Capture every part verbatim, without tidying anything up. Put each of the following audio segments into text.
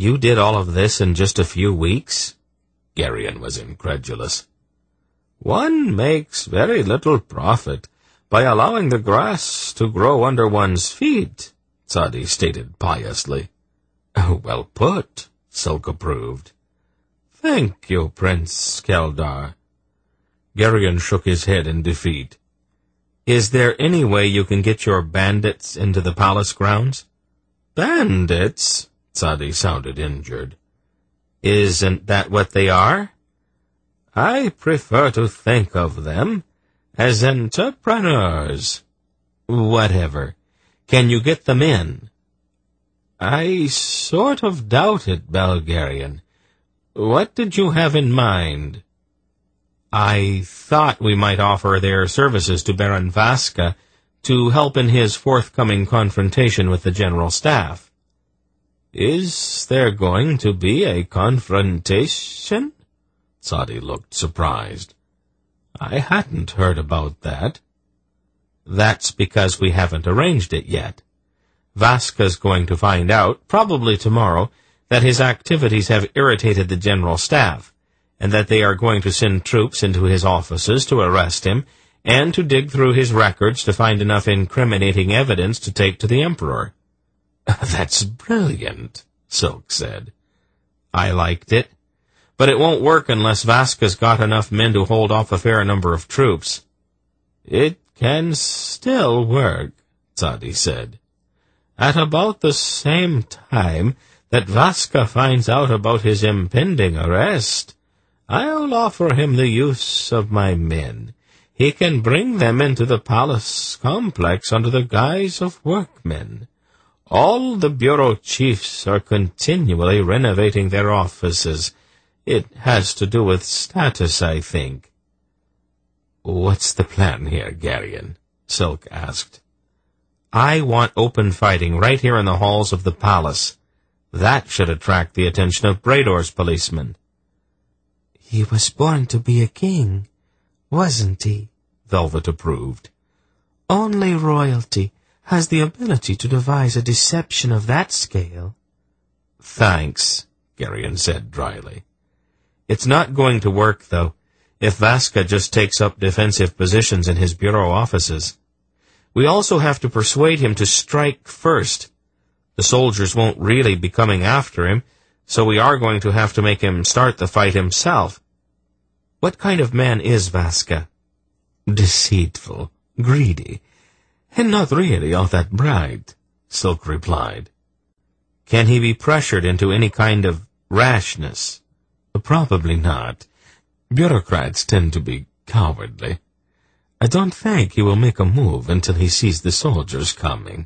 You did all of this in just a few weeks? Geryon was incredulous. One makes very little profit by allowing the grass to grow under one's feet, Tzadi stated piously. Well put, Silk approved. Thank you, Prince Keldar. Geryon shook his head in defeat. Is there any way you can get your bandits into the palace grounds? Bandits? Tzadi sounded injured. Isn't that what they are? I prefer to think of them as entrepreneurs. Whatever. Can you get them in? I sort of doubt it, Belgarian. What did you have in mind? I thought we might offer their services to Baron Vaska to help in his forthcoming confrontation with the General Staff. Is there going to be a confrontation? Tzadi looked surprised. I hadn't heard about that. That's because we haven't arranged it yet. Vaska's going to find out, probably tomorrow, that his activities have irritated the General Staff, and that they are going to send troops into his offices to arrest him, and to dig through his records to find enough incriminating evidence to take to the Emperor. That's brilliant, Silk said. I liked it. But it won't work unless Vaska's got enough men to hold off a fair number of troops. It can still work, Tzadi said. At about the same time that Vaska finds out about his impending arrest, I'll offer him the use of my men. He can bring them into the palace complex under the guise of workmen. All the bureau chiefs are continually renovating their offices. It has to do with status, I think. What's the plan here, Geryon? Silk asked. I want open fighting right here in the halls of the palace. That should attract the attention of Brador's policemen. He was born to be a king, wasn't he? Velvet approved. Only royalty has the ability to devise a deception of that scale. Thanks, Geryon said dryly. It's not going to work, though, if Vaska just takes up defensive positions in his bureau offices. We also have to persuade him to strike first. The soldiers won't really be coming after him, so we are going to have to make him start the fight himself. What kind of man is Vaska? Deceitful, greedy, and not really all that bright, Silk replied. Can he be pressured into any kind of rashness? Probably not. Bureaucrats tend to be cowardly. I don't think he will make a move until he sees the soldiers coming.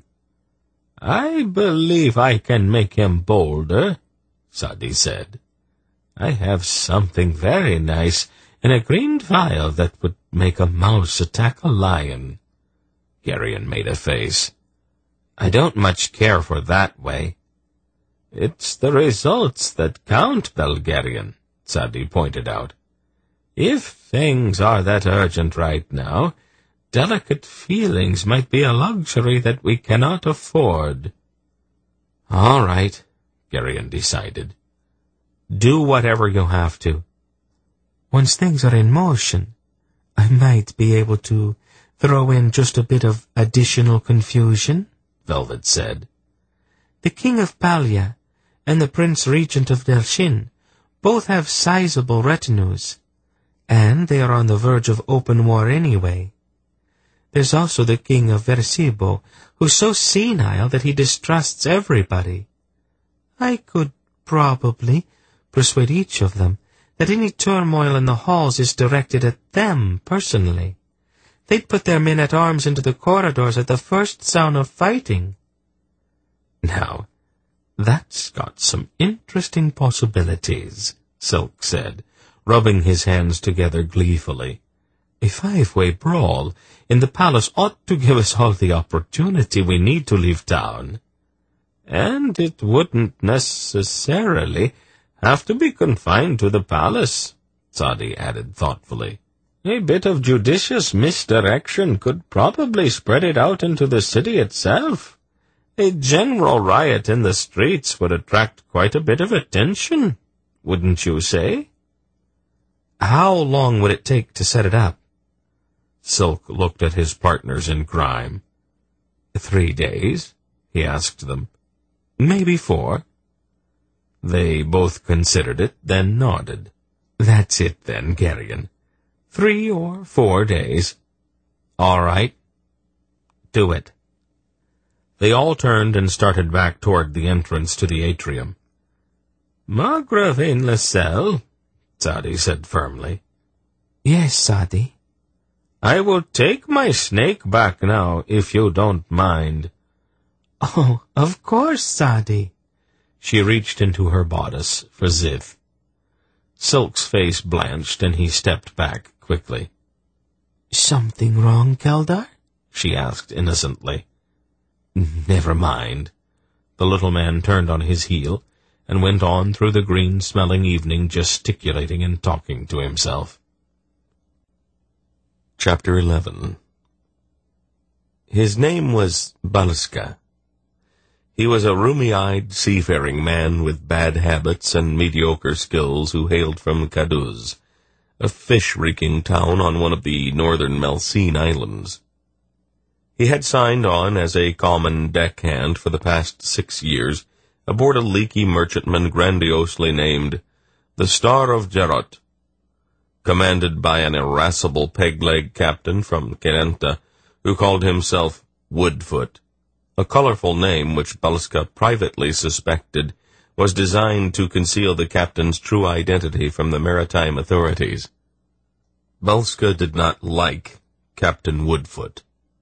I believe I can make him bolder, Tzadi said. I have something very nice in a green vial that would make a mouse attack a lion. Geryon made a face. I don't much care for that way. It's the results that count, Belgarian, Tzadi pointed out. If things are that urgent right now, delicate feelings might be a luxury that we cannot afford. All right, Geryon decided. Do whatever you have to. Once things are in motion, I might be able to throw in just a bit of additional confusion, Velvet said. The King of Palia and the Prince Regent of Delshin both have sizable retinues, and they are on the verge of open war anyway. There's also the King of Versibo, who's so senile that he distrusts everybody. I could probably persuade each of them that any turmoil in the halls is directed at them personally. They'd put their men at arms into the corridors at the first sound of fighting. Now, that's got some interesting possibilities, Silk said, rubbing his hands together gleefully. A five-way brawl in the palace ought to give us all the opportunity we need to leave town. And it wouldn't necessarily have to be confined to the palace, Tzadi added thoughtfully. A bit of judicious misdirection could probably spread it out into the city itself. A general riot in the streets would attract quite a bit of attention, wouldn't you say? How long would it take to set it up? Silk looked at his partners in crime. Three days, he asked them. Maybe four. They both considered it, then nodded. That's it then, Geryon. Three or four days. All right. Do it. They all turned and started back toward the entrance to the atrium. Margravine Lascelles, Sadi said firmly. Yes, Sadi. I will take my snake back now, if you don't mind. Oh, of course, Sadi. She reached into her bodice for Zith. Silk's face blanched, and he stepped back quickly. Something wrong, Keldar? She asked innocently. Never mind. The little man turned on his heel and went on through the green-smelling evening, gesticulating and talking to himself. Chapter eleven. His name was Balska. He was a rheumy-eyed seafaring man with bad habits and mediocre skills who hailed from Caduz, a fish-reeking town on one of the northern Melcene Islands. He had signed on as a common deckhand for the past six years aboard a leaky merchantman grandiosely named the Star of Jarot, commanded by an irascible peg-leg captain from Kerenta who called himself Woodfoot, a colorful name which Balska privately suspected was designed to conceal the captain's true identity from the maritime authorities. Balska did not like Captain Woodfoot.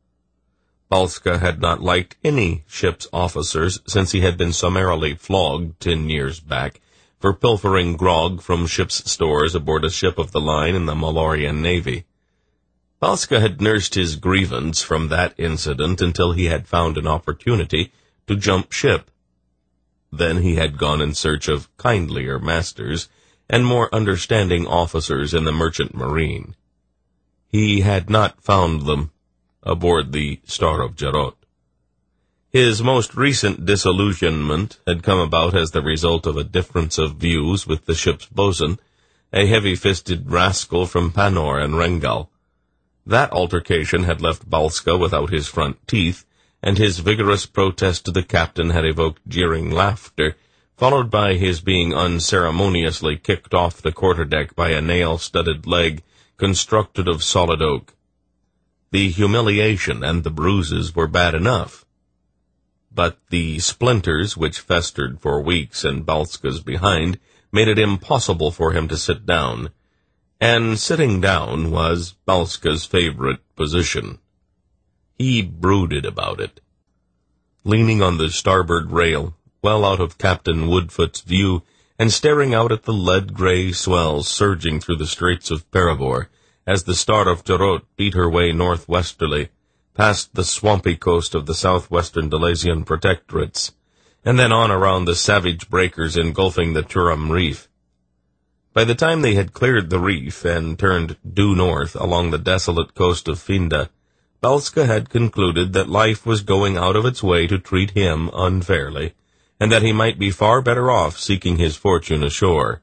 Balska had not liked any ship's officers since he had been summarily flogged ten years back for pilfering grog from ship's stores aboard a ship of the line in the Malorian Navy. Balska had nursed his grievance from that incident until he had found an opportunity to jump ship. Then he had gone in search of kindlier masters and more understanding officers in the merchant marine. He had not found them aboard the Star of Jarot. His most recent disillusionment had come about as the result of a difference of views with the ship's bosun, a heavy-fisted rascal from Panor and Rengal. That altercation had left Balska without his front teeth, and his vigorous protest to the captain had evoked jeering laughter, followed by his being unceremoniously kicked off the quarterdeck by a nail-studded leg constructed of solid oak. The humiliation and the bruises were bad enough, but the splinters which festered for weeks in Balska's behind made it impossible for him to sit down, and sitting down was Balska's favorite position. He brooded about it. Leaning on the starboard rail, well out of Captain Woodfoot's view, and staring out at the lead-gray swells surging through the straits of Paravor, as the Star of Jarot beat her way northwesterly, past the swampy coast of the southwestern Delasian protectorates, and then on around the savage breakers engulfing the Turam Reef. By the time they had cleared the reef and turned due north along the desolate coast of Finda, Balska had concluded that life was going out of its way to treat him unfairly, and that he might be far better off seeking his fortune ashore.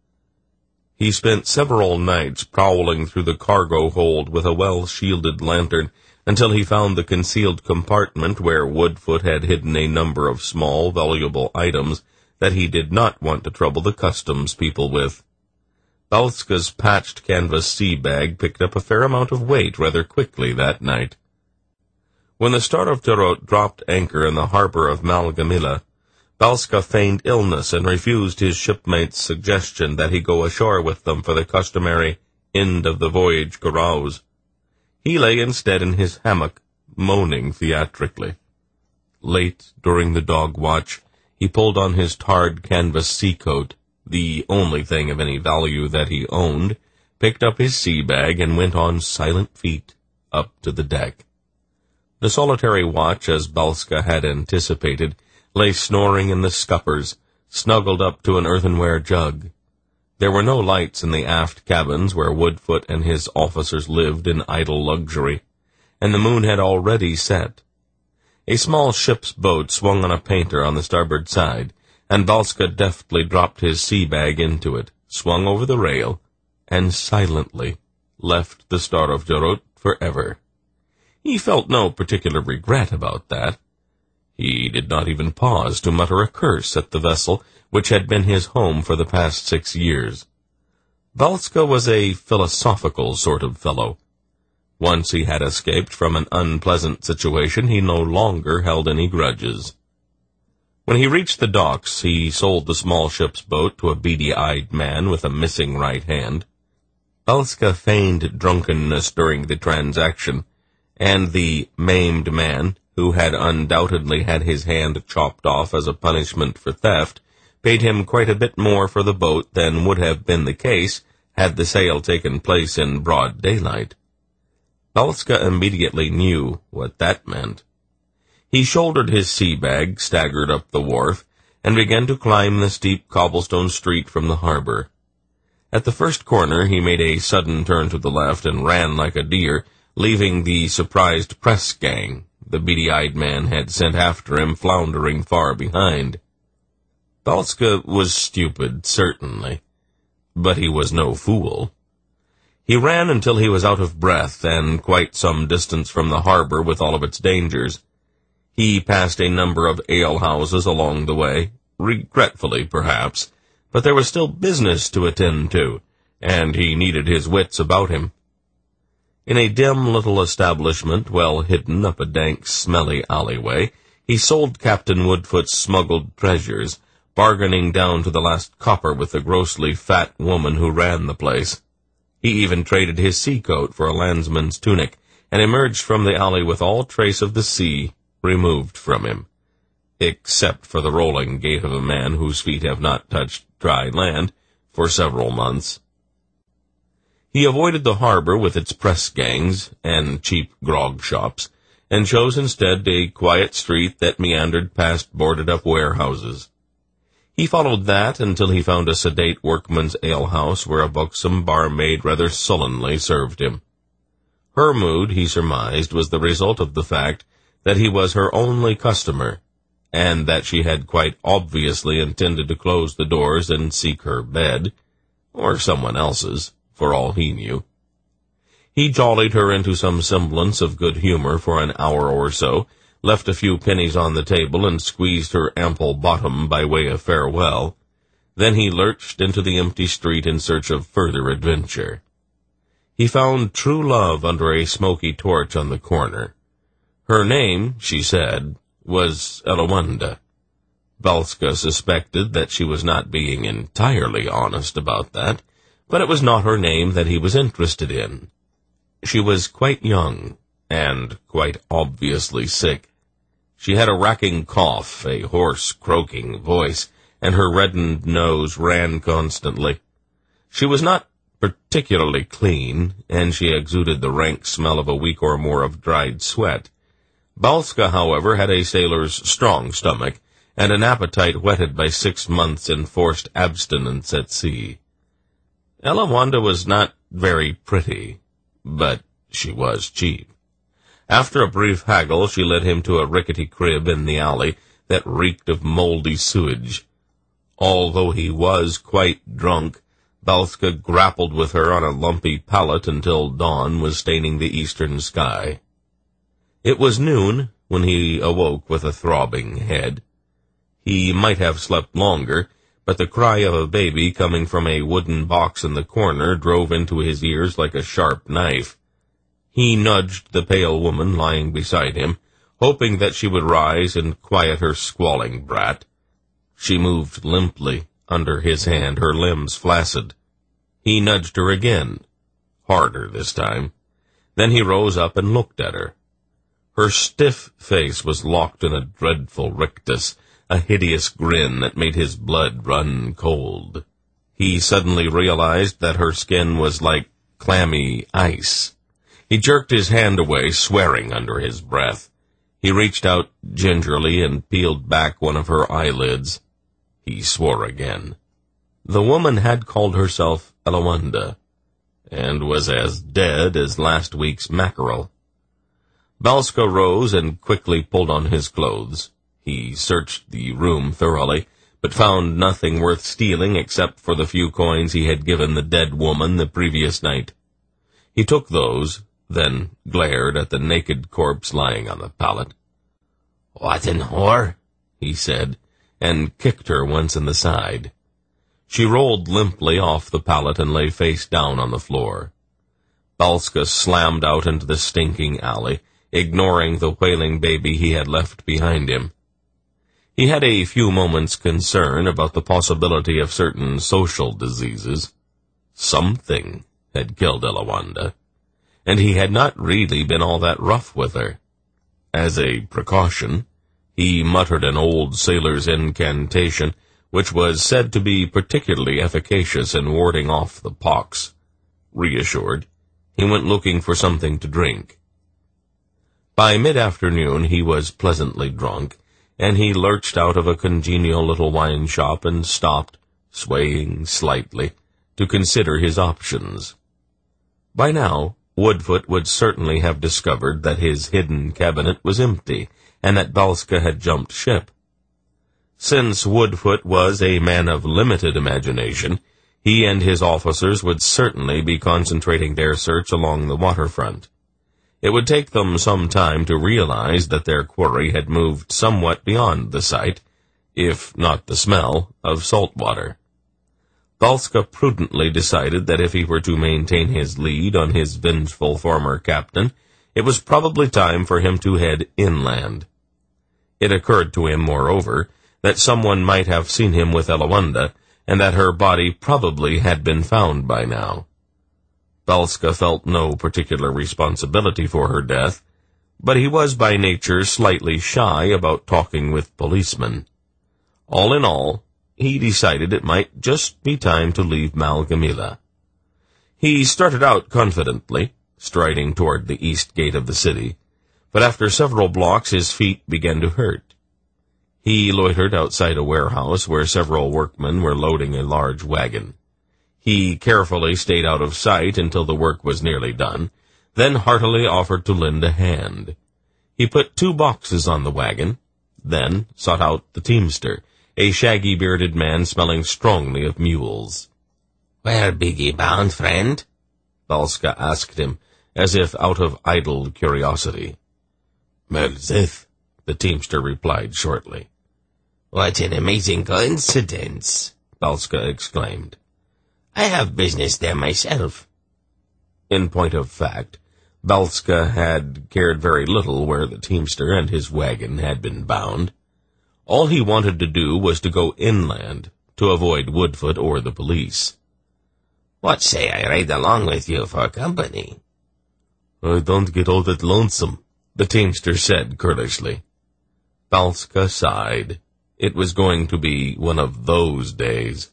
He spent several nights prowling through the cargo hold with a well-shielded lantern until he found the concealed compartment where Woodfoot had hidden a number of small, valuable items that he did not want to trouble the customs people with. Balska's patched canvas sea bag picked up a fair amount of weight rather quickly that night. When the Star of Jarot dropped anchor in the harbor of Malgamila, Balska feigned illness and refused his shipmates' suggestion that he go ashore with them for the customary end-of-the-voyage carouse. He lay instead in his hammock, moaning theatrically. Late during the dog watch, he pulled on his tarred canvas sea-coat, the only thing of any value that he owned, picked up his sea-bag, and went on silent feet up to the deck. The solitary watch, as Balska had anticipated, lay snoring in the scuppers, snuggled up to an earthenware jug. There were no lights in the aft cabins where Woodfoot and his officers lived in idle luxury, and the moon had already set. A small ship's boat swung on a painter on the starboard side, and Balska deftly dropped his sea bag into it, swung over the rail, and silently left the Starovjorot forever. He felt no particular regret about that. He did not even pause to mutter a curse at the vessel which had been his home for the past six years. Balska was a philosophical sort of fellow. Once he had escaped from an unpleasant situation, he no longer held any grudges. When he reached the docks, he sold the small ship's boat to a beady-eyed man with a missing right hand. Balska feigned drunkenness during the transaction, and the maimed man, who had undoubtedly had his hand chopped off as a punishment for theft, paid him quite a bit more for the boat than would have been the case had the sale taken place in broad daylight. Balska immediately knew what that meant. He shouldered his sea bag, staggered up the wharf, and began to climb the steep cobblestone street from the harbor. At the first corner he made a sudden turn to the left and ran like a deer, leaving the surprised press gang the beady-eyed man had sent after him floundering far behind. Balska was stupid, certainly, but he was no fool. He ran until he was out of breath and quite some distance from the harbor with all of its dangers. He passed a number of alehouses along the way, regretfully perhaps, but there was still business to attend to, and he needed his wits about him. In a dim little establishment well hidden up a dank, smelly alleyway, he sold Captain Woodfoot's smuggled treasures, bargaining down to the last copper with the grossly fat woman who ran the place. He even traded his sea coat for a landsman's tunic, and emerged from the alley with all trace of the sea removed from him, except for the rolling gait of a man whose feet have not touched dry land for several months. He avoided the harbor with its press gangs and cheap grog shops, and chose instead a quiet street that meandered past boarded-up warehouses. He followed that until he found a sedate workman's alehouse where a buxom barmaid rather sullenly served him. Her mood, he surmised, was the result of the fact that he was her only customer, and that she had quite obviously intended to close the doors and seek her bed, or someone else's, for all he knew. He jollied her into some semblance of good humor for an hour or so, left a few pennies on the table, and squeezed her ample bottom by way of farewell. Then he lurched into the empty street in search of further adventure. He found true love under a smoky torch on the corner. Her name, she said, was Elawanda. Balska suspected that she was not being entirely honest about that, but it was not her name that he was interested in. She was quite young, and quite obviously sick. She had a racking cough, a hoarse, croaking voice, and her reddened nose ran constantly. She was not particularly clean, and she exuded the rank smell of a week or more of dried sweat. Balska, however, had a sailor's strong stomach, and an appetite whetted by six months' enforced abstinence at sea. Elawanda was not very pretty, but she was cheap. After a brief haggle, she led him to a rickety crib in the alley that reeked of moldy sewage. Although he was quite drunk, Balska grappled with her on a lumpy pallet until dawn was staining the eastern sky. It was noon when he awoke with a throbbing head. He might have slept longer, but the cry of a baby coming from a wooden box in the corner drove into his ears like a sharp knife. He nudged the pale woman lying beside him, hoping that she would rise and quiet her squalling brat. She moved limply under his hand, her limbs flaccid. He nudged her again, harder this time. Then he rose up and looked at her. Her stiff face was locked in a dreadful rictus, a hideous grin that made his blood run cold. He suddenly realized that her skin was like clammy ice. He jerked his hand away, swearing under his breath. He reached out gingerly and peeled back one of her eyelids. He swore again. The woman had called herself Elawanda, and was as dead as last week's mackerel. Balska rose and quickly pulled on his clothes. He searched the room thoroughly, but found nothing worth stealing except for the few coins he had given the dead woman the previous night. He took those, then glared at the naked corpse lying on the pallet. "What an whore," he said, and kicked her once in the side. She rolled limply off the pallet and lay face down on the floor. Balska slammed out into the stinking alley, ignoring the wailing baby he had left behind him. He had a few moments' concern about the possibility of certain social diseases. Something had killed Elawanda, and he had not really been all that rough with her. As a precaution, he muttered an old sailor's incantation, which was said to be particularly efficacious in warding off the pox. Reassured, he went looking for something to drink. By mid-afternoon he was pleasantly drunk, and he lurched out of a congenial little wine shop and stopped, swaying slightly, to consider his options. By now, Woodfoot would certainly have discovered that his hidden cabinet was empty, and that Balska had jumped ship. Since Woodfoot was a man of limited imagination, he and his officers would certainly be concentrating their search along the waterfront. It would take them some time to realize that their quarry had moved somewhat beyond the sight, if not the smell, of salt water. Balska prudently decided that if he were to maintain his lead on his vengeful former captain, it was probably time for him to head inland. It occurred to him, moreover, that someone might have seen him with Elawanda, and that her body probably had been found by now. Balska felt no particular responsibility for her death, but he was by nature slightly shy about talking with policemen. All in all, he decided it might just be time to leave Mal Gamila. He started out confidently, striding toward the east gate of the city, but after several blocks his feet began to hurt. He loitered outside a warehouse where several workmen were loading a large wagon. He carefully stayed out of sight until the work was nearly done, then heartily offered to lend a hand. He put two boxes on the wagon, then sought out the teamster, a shaggy-bearded man smelling strongly of mules. "Where be ye bound, friend?" Balska asked him, as if out of idle curiosity. "Melzeth," the teamster replied shortly. "What an amazing coincidence," Balska exclaimed. "I have business there myself." In point of fact, Balska had cared very little where the teamster and his wagon had been bound. All he wanted to do was to go inland, to avoid Woodfoot or the police. "What say I ride along with you for company?" "I don't get all that lonesome," the teamster said curlishly. Balska sighed. It was going to be one of those days.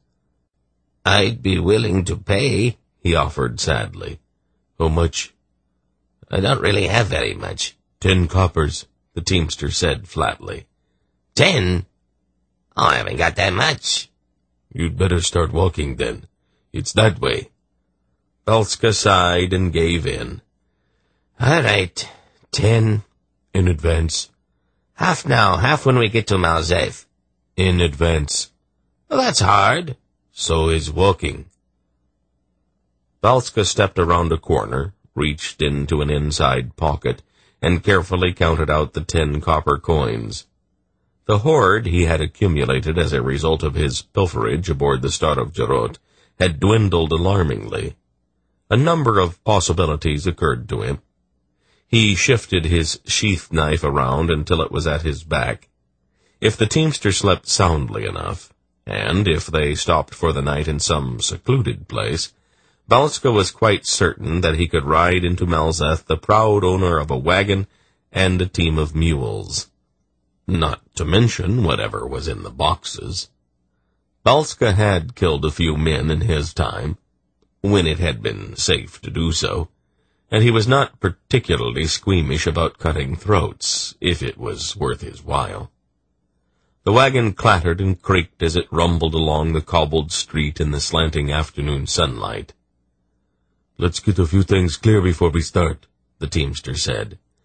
"I'd be willing to pay," he offered sadly. "How much?" "I don't really have very much." Ten coppers, the teamster said flatly. Ten? Oh, I haven't got that much." "You'd better start walking then. It's that way." Balska sighed and gave in. "All right, ten." "In advance." "Half now, half when we get to Malzeth." "In advance." "Well, that's hard." "So is walking." Balska stepped around a corner, reached into an inside pocket, and carefully counted out the ten copper coins. The hoard he had accumulated as a result of his pilferage aboard the Star of Jarot had dwindled alarmingly. A number of possibilities occurred to him. He shifted his sheath knife around until it was at his back. If the teamster slept soundly enough, and if they stopped for the night in some secluded place, Balska was quite certain that he could ride into Malzeth the proud owner of a wagon and a team of mules. Not to mention whatever was in the boxes. Balska had killed a few men in his time, when it had been safe to do so, and he was not particularly squeamish about cutting throats, if it was worth his while. The wagon clattered and creaked as it rumbled along the cobbled street in the slanting afternoon sunlight. "Let's get a few things clear before we start," the teamster said.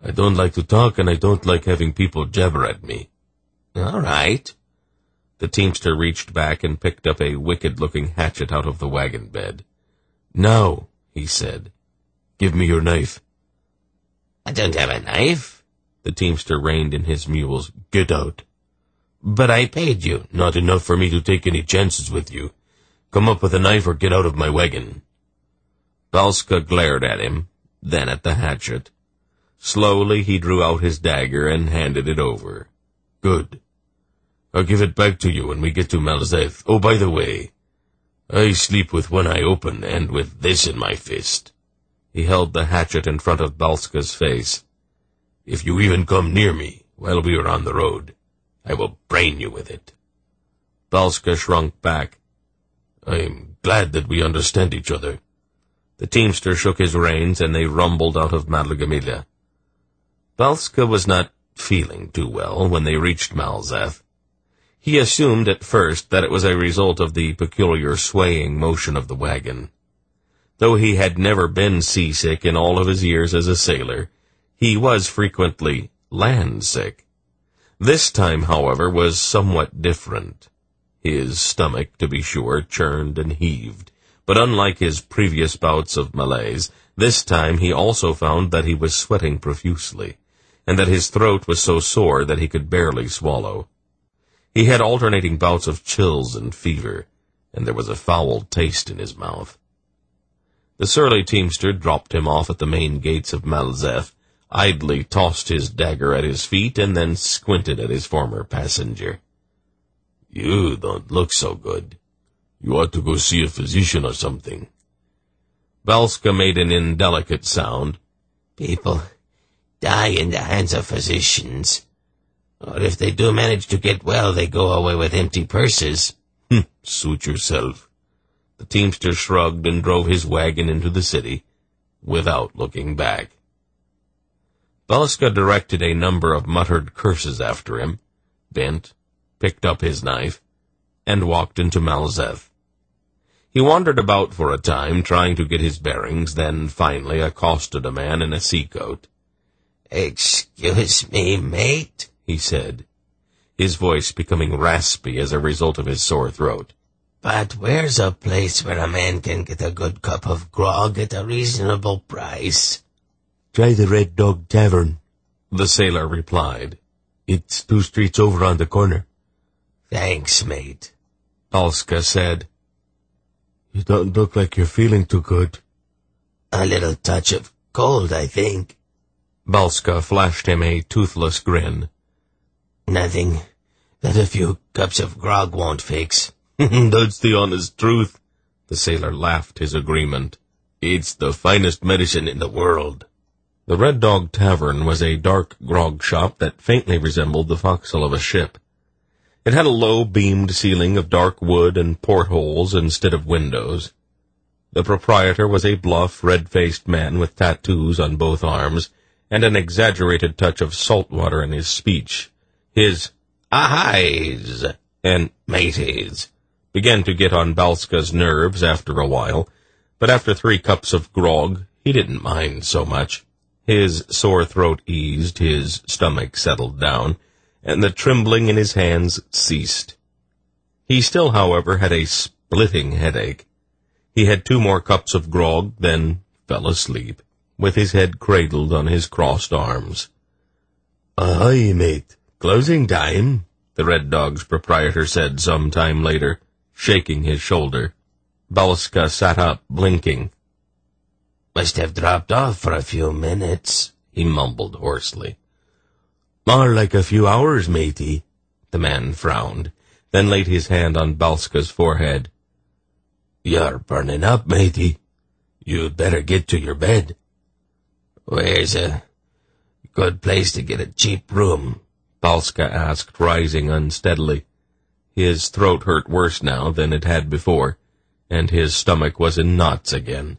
I don't like to talk, and I don't like having people jabber at me. All right. The teamster reached back and picked up a wicked-looking hatchet out of the wagon bed. Now, he said, give me your knife. I don't have a knife. The teamster reined in his mules. Get out. But I paid you. Not enough for me to take any chances with you. Come up with a knife or get out of my wagon. Balska glared at him, then at the hatchet. Slowly he drew out his dagger and handed it over. Good. I'll give it back to you when we get to Malzev. Oh, by the way, I sleep with one eye open and with this in my fist. He held the hatchet in front of Balska's face. If you even come near me while we are on the road, I will brain you with it. Balska shrunk back. I'm glad that we understand each other. The teamster shook his reins, and they rumbled out of Madlagamila. Balska was not feeling too well when they reached Malzev. He assumed at first that it was a result of the peculiar swaying motion of the wagon. Though he had never been seasick in all of his years as a sailor, he was frequently land-sick. This time, however, was somewhat different. His stomach, to be sure, churned and heaved, but unlike his previous bouts of malaise, this time he also found that he was sweating profusely, and that his throat was so sore that he could barely swallow. He had alternating bouts of chills and fever, and there was a foul taste in his mouth. The surly teamster dropped him off at the main gates of Malzev, idly tossed his dagger at his feet, and then squinted at his former passenger. You don't look so good. You ought to go see a physician or something. Balska made an indelicate sound. People die in the hands of physicians. Or if they do manage to get well, they go away with empty purses. Hm, suit yourself. The teamster shrugged and drove his wagon into the city, without looking back. Balska directed a number of muttered curses after him, bent, picked up his knife, and walked into Malzev. He wandered about for a time, trying to get his bearings, then finally accosted a man in a seacoat. "Excuse me, mate," he said, his voice becoming raspy as a result of his sore throat. "But where's a place where a man can get a good cup of grog at a reasonable price?" "Try the Red Dog Tavern," the sailor replied. "It's two streets over on the corner." "Thanks, mate," Balska said. "You don't look like you're feeling too good." "A little touch of cold, I think." Balska flashed him a toothless grin. "Nothing that a few cups of grog won't fix." "That's the honest truth," the sailor laughed his agreement. "It's the finest medicine in the world." The Red Dog Tavern was a dark grog shop that faintly resembled the forecastle of a ship. It had a low beamed ceiling of dark wood and portholes instead of windows. The proprietor was a bluff, red-faced man with tattoos on both arms, and an exaggerated touch of salt water in his speech. His "ahies" and mateys began to get on Balska's nerves after a while, but after three cups of grog, he didn't mind so much. His sore throat eased, his stomach settled down, and the trembling in his hands ceased. He still, however, had a splitting headache. He had two more cups of grog, then fell asleep, with his head cradled on his crossed arms. "Ahoy, mate. Closing time," the Red Dog's proprietor said some time later, shaking his shoulder. Balska sat up, blinking. "Must have dropped off for a few minutes," he mumbled hoarsely. "More like a few hours, matey." The man frowned, then laid his hand on Balska's forehead. "You're burning up, matey. You'd better get to your bed." "Where's a good place to get a cheap room?" Balska asked, rising unsteadily. His throat hurt worse now than it had before, and his stomach was in knots again.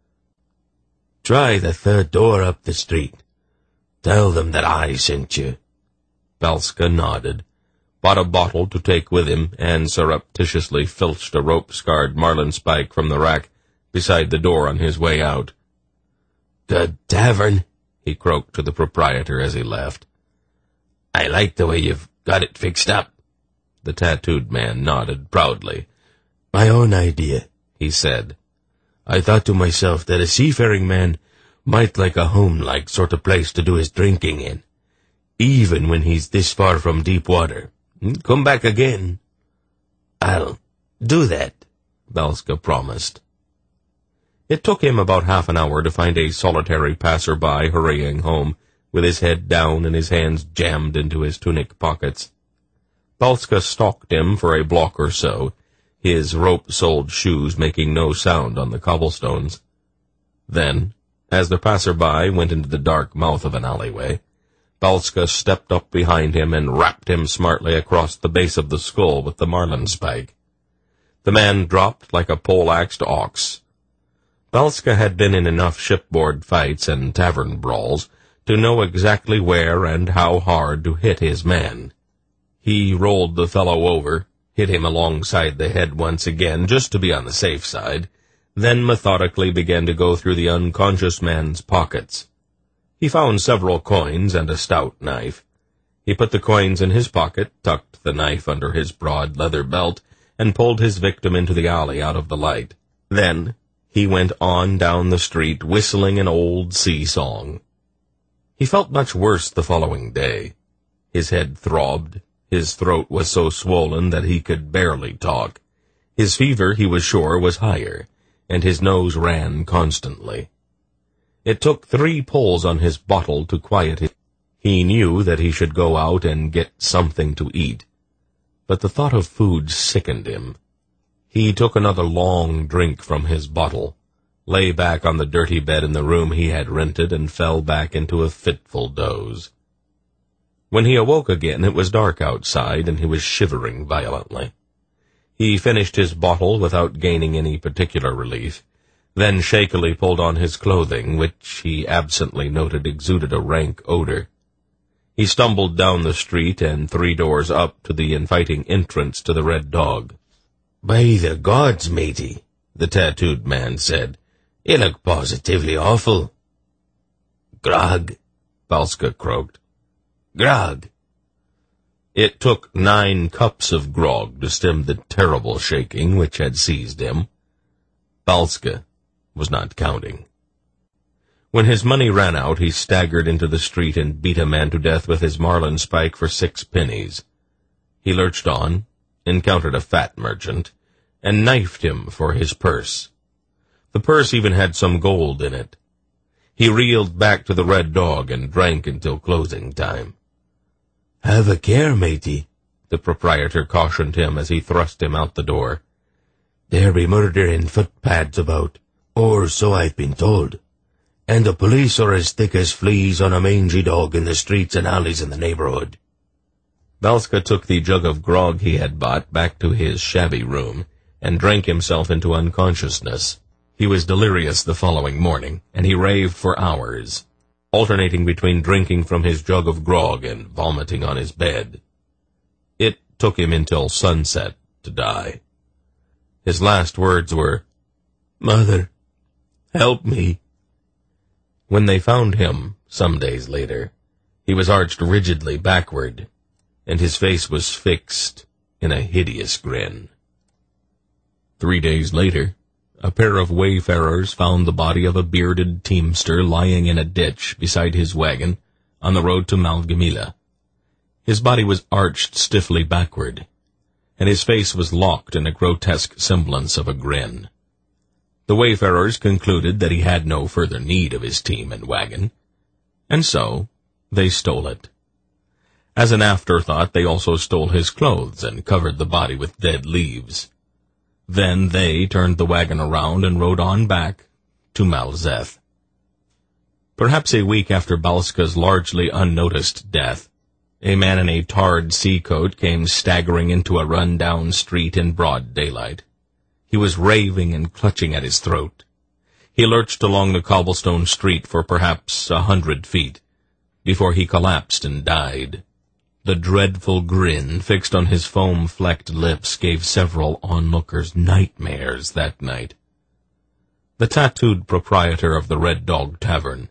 "Try the third door up the street. Tell them that I sent you." Balska nodded, bought a bottle to take with him, and surreptitiously filched a rope-scarred marlinspike from the rack beside the door on his way out. "The tavern?" he croaked to the proprietor as he left. "I like the way you've got it fixed up." The tattooed man nodded proudly. "My own idea," he said. "I thought to myself that a seafaring man might like a home-like sort of place to do his drinking in, even when he's this far from deep water. Come back again." "I'll do that," Balska promised. It took him about half an hour to find a solitary passer-by hurrying home, with his head down and his hands jammed into his tunic pockets. Balska stalked him for a block or so, his rope-soled shoes making no sound on the cobblestones. Then, as the passer-by went into the dark mouth of an alleyway, Balska stepped up behind him and rapped him smartly across the base of the skull with the marlinspike. The man dropped like a pole-axed ox. Balska had been in enough shipboard fights and tavern brawls to know exactly where and how hard to hit his man. He rolled the fellow over, hit him alongside the head once again, just to be on the safe side, then methodically began to go through the unconscious man's pockets. He found several coins and a stout knife. He put the coins in his pocket, tucked the knife under his broad leather belt, and pulled his victim into the alley out of the light. Then he went on down the street, whistling an old sea song. He felt much worse the following day. His head throbbed. His throat was so swollen that he could barely talk. His fever, he was sure, was higher, and his nose ran constantly. It took three pulls on his bottle to quiet him. He knew that he should go out and get something to eat, but the thought of food sickened him. He took another long drink from his bottle, lay back on the dirty bed in the room he had rented, and fell back into a fitful doze. When he awoke again, it was dark outside, and he was shivering violently. He finished his bottle without gaining any particular relief, then shakily pulled on his clothing, which he absently noted exuded a rank odor. He stumbled down the street and three doors up to the inviting entrance to the Red Dog. "By the gods, matey," the tattooed man said, "you look positively awful." "Grog," Balska croaked. "Grog." It took nine cups of grog to stem the terrible shaking which had seized him. Balska was not counting. When his money ran out, he staggered into the street and beat a man to death with his marlinspike for six pennies. He lurched on, encountered a fat merchant, and knifed him for his purse. The purse even had some gold in it. He reeled back to the Red Dog and drank until closing time. "Have a care, matey," the proprietor cautioned him as he thrust him out the door. "There be murder and footpads about, or so I've been told, and the police are as thick as fleas on a mangy dog in the streets and alleys in the neighborhood." Balska took the jug of grog he had bought back to his shabby room and drank himself into unconsciousness. He was delirious the following morning, and he raved for hours, alternating between drinking from his jug of grog and vomiting on his bed. It took him until sunset to die. His last words were, "Mother, help me." When they found him, some days later, he was arched rigidly backward, and his face was fixed in a hideous grin. Three days later, a pair of wayfarers found the body of a bearded teamster lying in a ditch beside his wagon on the road to Malgamila. His body was arched stiffly backward, and his face was locked in a grotesque semblance of a grin. The wayfarers concluded that he had no further need of his team and wagon, and so they stole it. As an afterthought, they also stole his clothes and covered the body with dead leaves. Then they turned the wagon around and rode on back to Malzeth. Perhaps a week after Balska's largely unnoticed death, a man in a tarred sea coat came staggering into a run-down street in broad daylight. He was raving and clutching at his throat. He lurched along the cobblestone street for perhaps a hundred feet before he collapsed and died. The dreadful grin fixed on his foam-flecked lips gave several onlookers nightmares that night. The tattooed proprietor of the Red Dog Tavern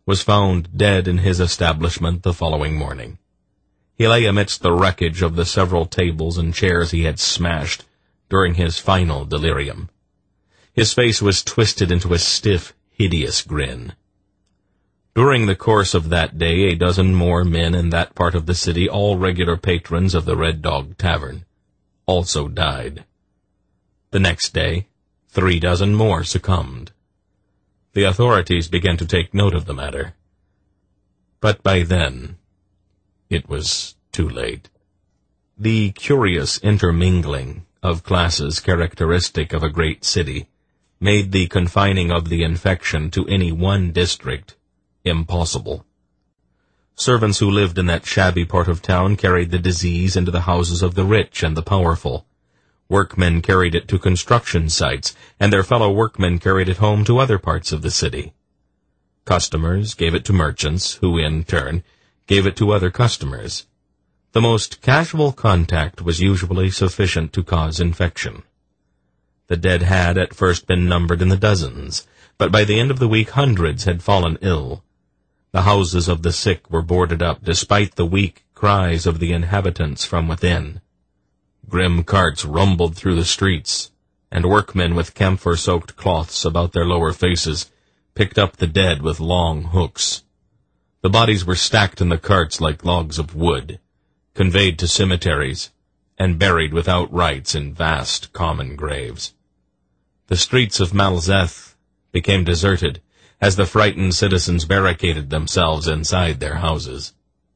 was found dead in his establishment the following morning. He lay amidst the wreckage of the several tables and chairs he had smashed during his final delirium. His face was twisted into a stiff, hideous grin. During the course of that day, a dozen more men in that part of the city, all regular patrons of the Red Dog Tavern, also died. The next day, three dozen more succumbed. The authorities began to take note of the matter. But by then, it was too late. The curious intermingling of classes characteristic of a great city made the confining of the infection to any one district impossible. Servants who lived in that shabby part of town carried the disease into the houses of the rich and the powerful. Workmen carried it to construction sites, and their fellow workmen carried it home to other parts of the city. Customers gave it to merchants, who, in turn, gave it to other customers. The most casual contact was usually sufficient to cause infection. The dead had at first been numbered in the dozens, but by the end of the week hundreds had fallen ill. The houses of the sick were boarded up despite the weak cries of the inhabitants from within. Grim carts rumbled through the streets, and workmen with camphor-soaked cloths about their lower faces picked up the dead with long hooks. The bodies were stacked in the carts like logs of wood, conveyed to cemeteries, and buried without rites in vast common graves. The streets of Malzeth became deserted as the frightened citizens barricaded themselves inside their houses.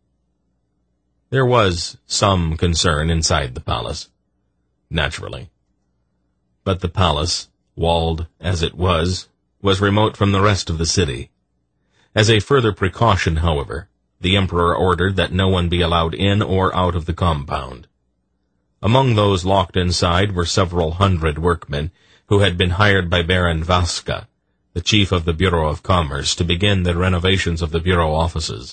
There was some concern inside the palace, naturally. But the palace, walled as it was, was remote from the rest of the city. As a further precaution, however, the emperor ordered that no one be allowed in or out of the compound. Among those locked inside were several hundred workmen who had been hired by Baron Vaska, the chief of the Bureau of Commerce, to begin the renovations of the bureau offices.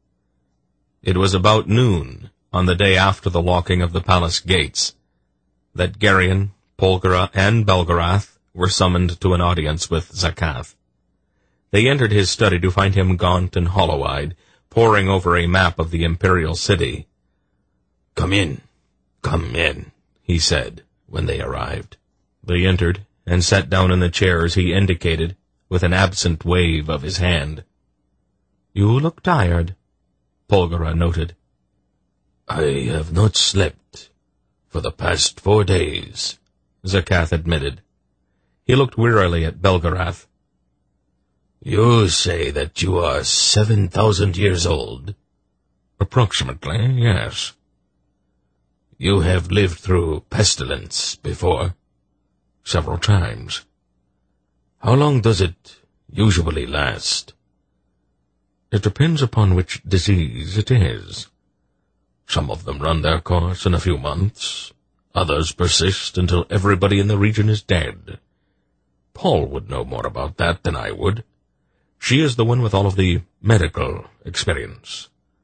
It was about noon, on the day after the locking of the palace gates, that Geryon, Polgara, and Belgarath were summoned to an audience with Zakath. They entered his study to find him gaunt and hollow-eyed, poring over a map of the imperial city. "Come in, come in," he said, when they arrived. They entered, and sat down in the chairs he indicated, with an absent wave of his hand. "You look tired," Polgara noted. "I have not slept for the past four days," Zakath admitted. He looked wearily at Belgarath. "You say that you are seven thousand years old?" "Approximately, yes." "You have lived through pestilence before?" "Several times." "How long does it usually last?" "It depends upon which disease it is. Some of them run their course in a few months. Others persist until everybody in the region is dead. Paul would know more about that than I would. She is the one with all of the medical experience."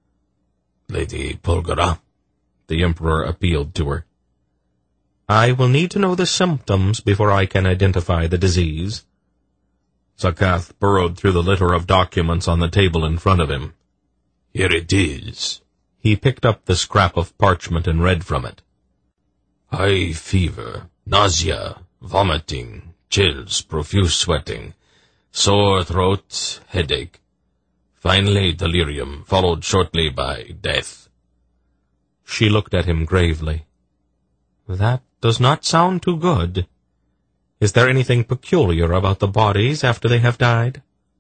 "Lady Polgara," the Emperor appealed to her. "I will need to know the symptoms before I can identify the disease." Zakath burrowed through the litter of documents on the table in front of him. "Here it is." He picked up the scrap of parchment and read from it. "High fever, nausea, vomiting, chills, profuse sweating, sore throat, headache. Finally delirium, followed shortly by death." She looked at him gravely. "That does not sound too good. Is there anything peculiar about the bodies after they have died?"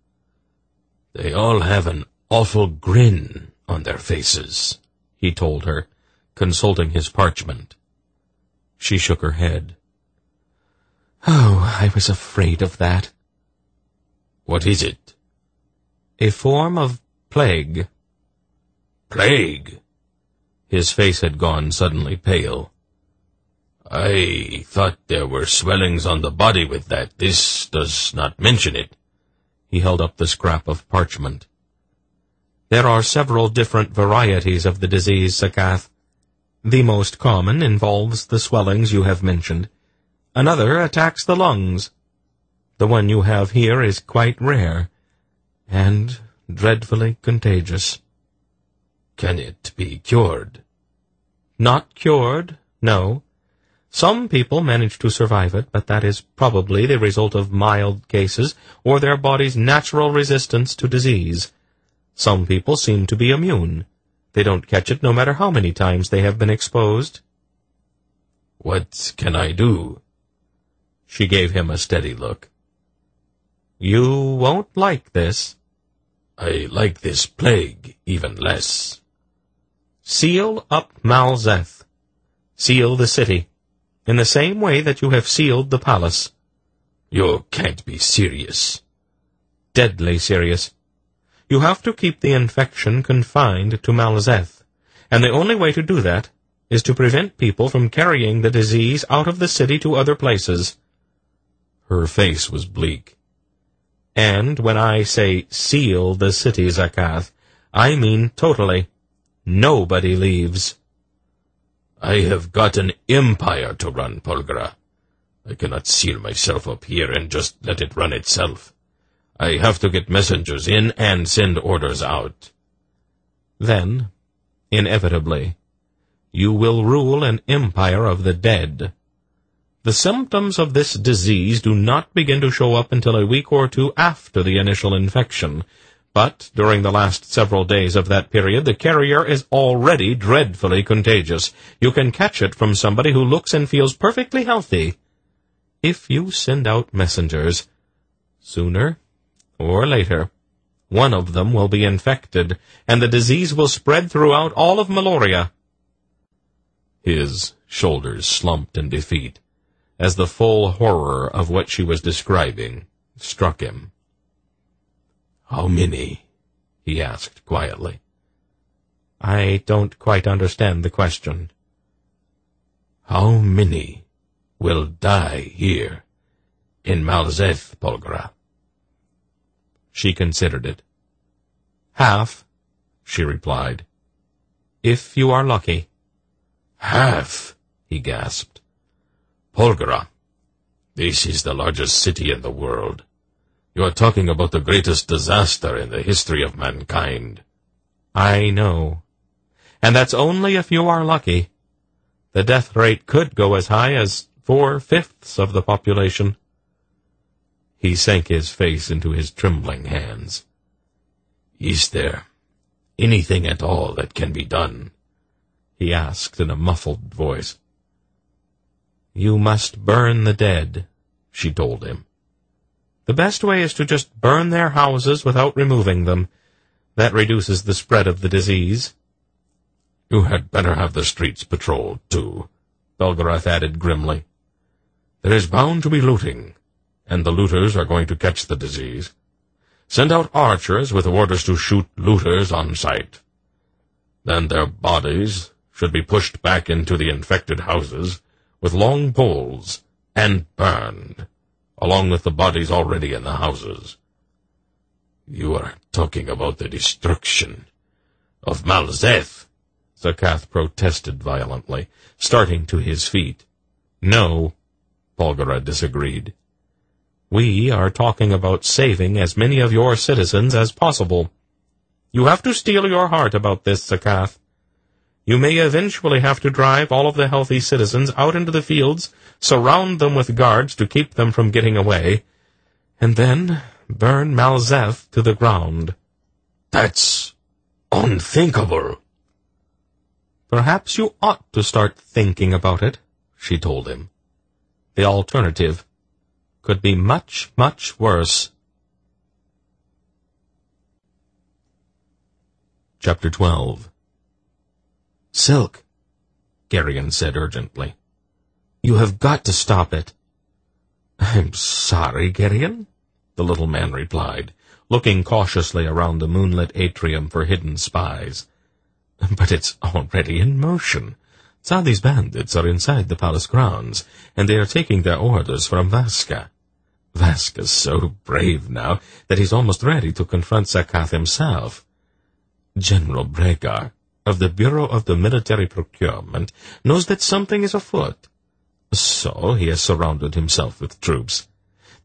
"They all have an awful grin on their faces," he told her, consulting his parchment. She shook her head. "Oh, I was afraid of that." "What is it?" "A form of plague." "Plague?" His face had gone suddenly pale. "I thought there were swellings on the body with that. This does not mention it." He held up the scrap of parchment. "There are several different varieties of the disease, Zakath. The most common involves the swellings you have mentioned. Another attacks the lungs. The one you have here is quite rare, and dreadfully contagious. Can it be cured? Not cured, no. Some people manage to survive it, but that is probably the result of mild cases or their body's natural resistance to disease. Some people seem to be immune. They don't catch it no matter how many times they have been exposed. What can I do? She gave him a steady look. You won't like this. I like this plague even less. Seal up Malzeth. Seal the city, in the same way that you have sealed the palace. You can't be serious. Deadly serious. You have to keep the infection confined to Malzeth, and the only way to do that is to prevent people from carrying the disease out of the city to other places. Her face was bleak. And when I say seal the city, Zakath, I mean totally. Nobody leaves. I have got an empire to run, Polgara. I cannot seal myself up here and just let it run itself. I have to get messengers in and send orders out. Then, inevitably, you will rule an empire of the dead. The symptoms of this disease do not begin to show up until a week or two after the initial infection, but during the last several days of that period, the carrier is already dreadfully contagious. You can catch it from somebody who looks and feels perfectly healthy. If you send out messengers, sooner or later, one of them will be infected, and the disease will spread throughout all of Meloria. His shoulders slumped in defeat, as the full horror of what she was describing struck him. How many? He asked quietly. I don't quite understand the question. How many will die here in Malzeth, Polgara? She considered it. Half, she replied. If you are lucky. Half, he gasped. Polgara, this is the largest city in the world. You are talking about the greatest disaster in the history of mankind. I know. And that's only if you are lucky. The death rate could go as high as four-fifths of the population. He sank his face into his trembling hands. Is there anything at all that can be done? He asked in a muffled voice. You must burn the dead, she told him. The best way is to just burn their houses without removing them. That reduces the spread of the disease. You had better have the streets patrolled, too, Belgarath added grimly. There is bound to be looting, and the looters are going to catch the disease. Send out archers with orders to shoot looters on sight. Then their bodies should be pushed back into the infected houses with long poles and burned, along with the bodies already in the houses. You are talking about the destruction of Malzeth, Zakath protested violently, starting to his feet. No, Polgara disagreed. We are talking about saving as many of your citizens as possible. You have to steel your heart about this, Zakath. You may eventually have to drive all of the healthy citizens out into the fields, surround them with guards to keep them from getting away, and then burn Malzeth to the ground. That's unthinkable. Perhaps you ought to start thinking about it, she told him. The alternative could be much, much worse. Chapter twelve. Silk, Geryon said urgently. You have got to stop it. I'm sorry, Geryon, the little man replied, looking cautiously around the moonlit atrium for hidden spies. But it's already in motion. Zadi's bandits are inside the palace grounds, and they are taking their orders from Vaska. Vaska's so brave now that he's almost ready to confront Zakath himself. General Bregar, of the Bureau of the Military Procurement, knows that something is afoot. So he has surrounded himself with troops.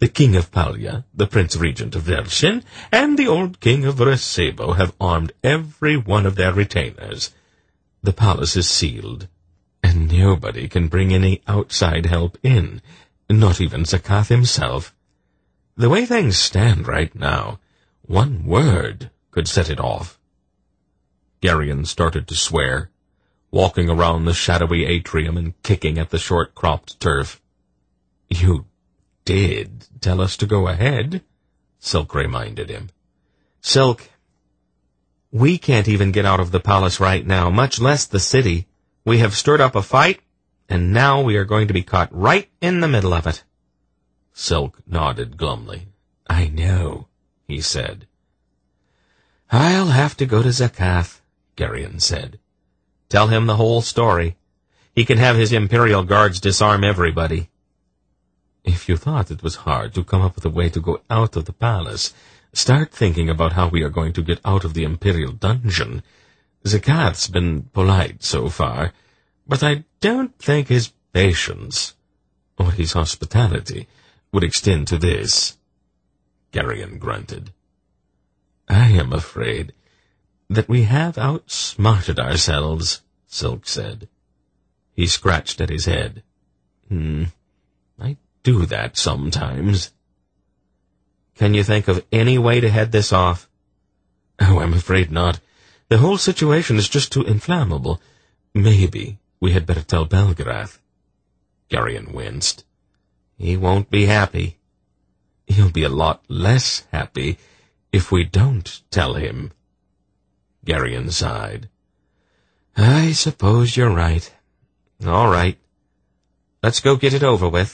The king of Palya, the prince regent of Velshin, and the old king of Resebo have armed every one of their retainers. The palace is sealed, and nobody can bring any outside help in, not even Zakath himself. The way things stand right now, one word could set it off. Geryon started to swear, walking around the shadowy atrium and kicking at the short-cropped turf. You did tell us to go ahead, Silk reminded him. Silk, we can't even get out of the palace right now, much less the city. We have stirred up a fight, and now we are going to be caught right in the middle of it. Silk nodded glumly. I know, he said. I'll have to go to Zakath, Geryon said. Tell him the whole story. He can have his Imperial Guards disarm everybody. If you thought it was hard to come up with a way to go out of the palace, start thinking about how we are going to get out of the Imperial dungeon. Zakath's been polite so far, but I don't think his patience, or his hospitality, would extend to this. Geryon grunted. I am afraid that we have outsmarted ourselves, Silk said. He scratched at his head. Hmm, I do that sometimes. Can you think of any way to head this off? Oh, I'm afraid not. The whole situation is just too inflammable. Maybe we had better tell Belgarath. Geryon winced. He won't be happy. He'll be a lot less happy if we don't tell him. Geryon sighed. I suppose you're right. All right. Let's go get it over with.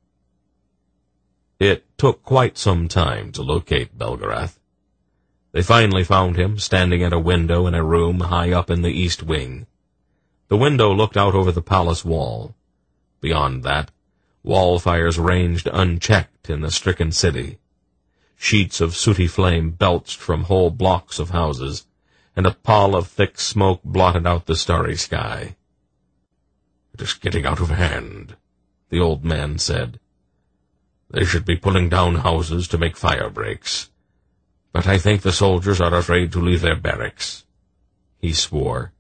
It took quite some time to locate Belgarath. They finally found him standing at a window in a room high up in the east wing. The window looked out over the palace wall. Beyond that, wall fires ranged unchecked in the stricken city. Sheets of sooty flame belched from whole blocks of houses, and a pall of thick smoke blotted out the starry sky. It is getting out of hand, the old man said. They should be pulling down houses to make fire breaks. But I think the soldiers are afraid to leave their barracks. He swore.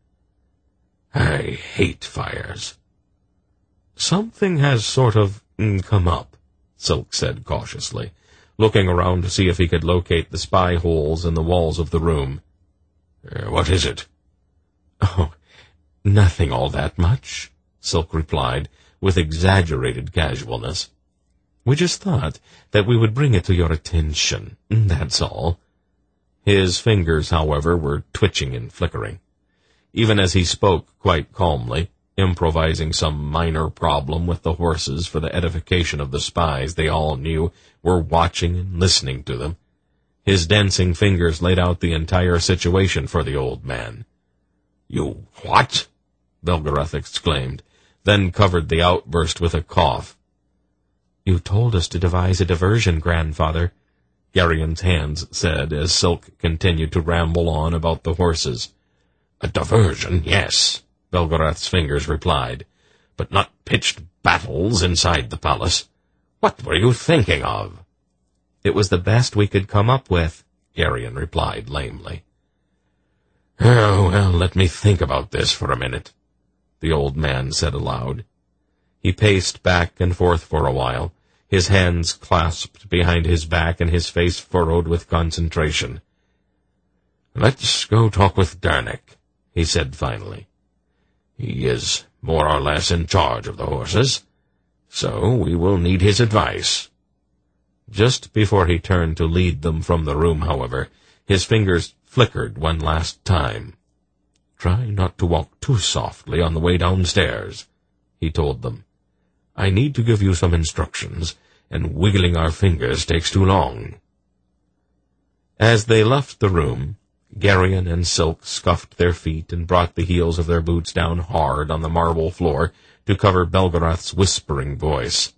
I hate fires. Something has sort of mm, come up, Silk said cautiously, looking around to see if he could locate the spy holes in the walls of the room. Uh, what is it? Oh, nothing all that much, Silk replied, with exaggerated casualness. We just thought that we would bring it to your attention, that's all. His fingers, however, were twitching and flickering. Even as he spoke quite calmly, improvising some minor problem with the horses for the edification of the spies they all knew were watching and listening to them, his dancing fingers laid out the entire situation for the old man. You what? Belgarath exclaimed, then covered the outburst with a cough. You told us to devise a diversion, grandfather, Geryon's hands said as Silk continued to ramble on about the horses. A diversion, yes, Belgarath's fingers replied, but not pitched battles inside the palace. What were you thinking of? It was the best we could come up with, Geryon replied lamely. Oh, well, let me think about this for a minute, the old man said aloud. He paced back and forth for a while, his hands clasped behind his back and his face furrowed with concentration. Let's go talk with Darnick, he said finally. He is more or less in charge of the horses, so we will need his advice. Just before he turned to lead them from the room, however, his fingers flickered one last time. Try not to walk too softly on the way downstairs, he told them. I need to give you some instructions, and wiggling our fingers takes too long. As they left the room, Geryon and Silk scuffed their feet and brought the heels of their boots down hard on the marble floor to cover Belgarath's whispering voice.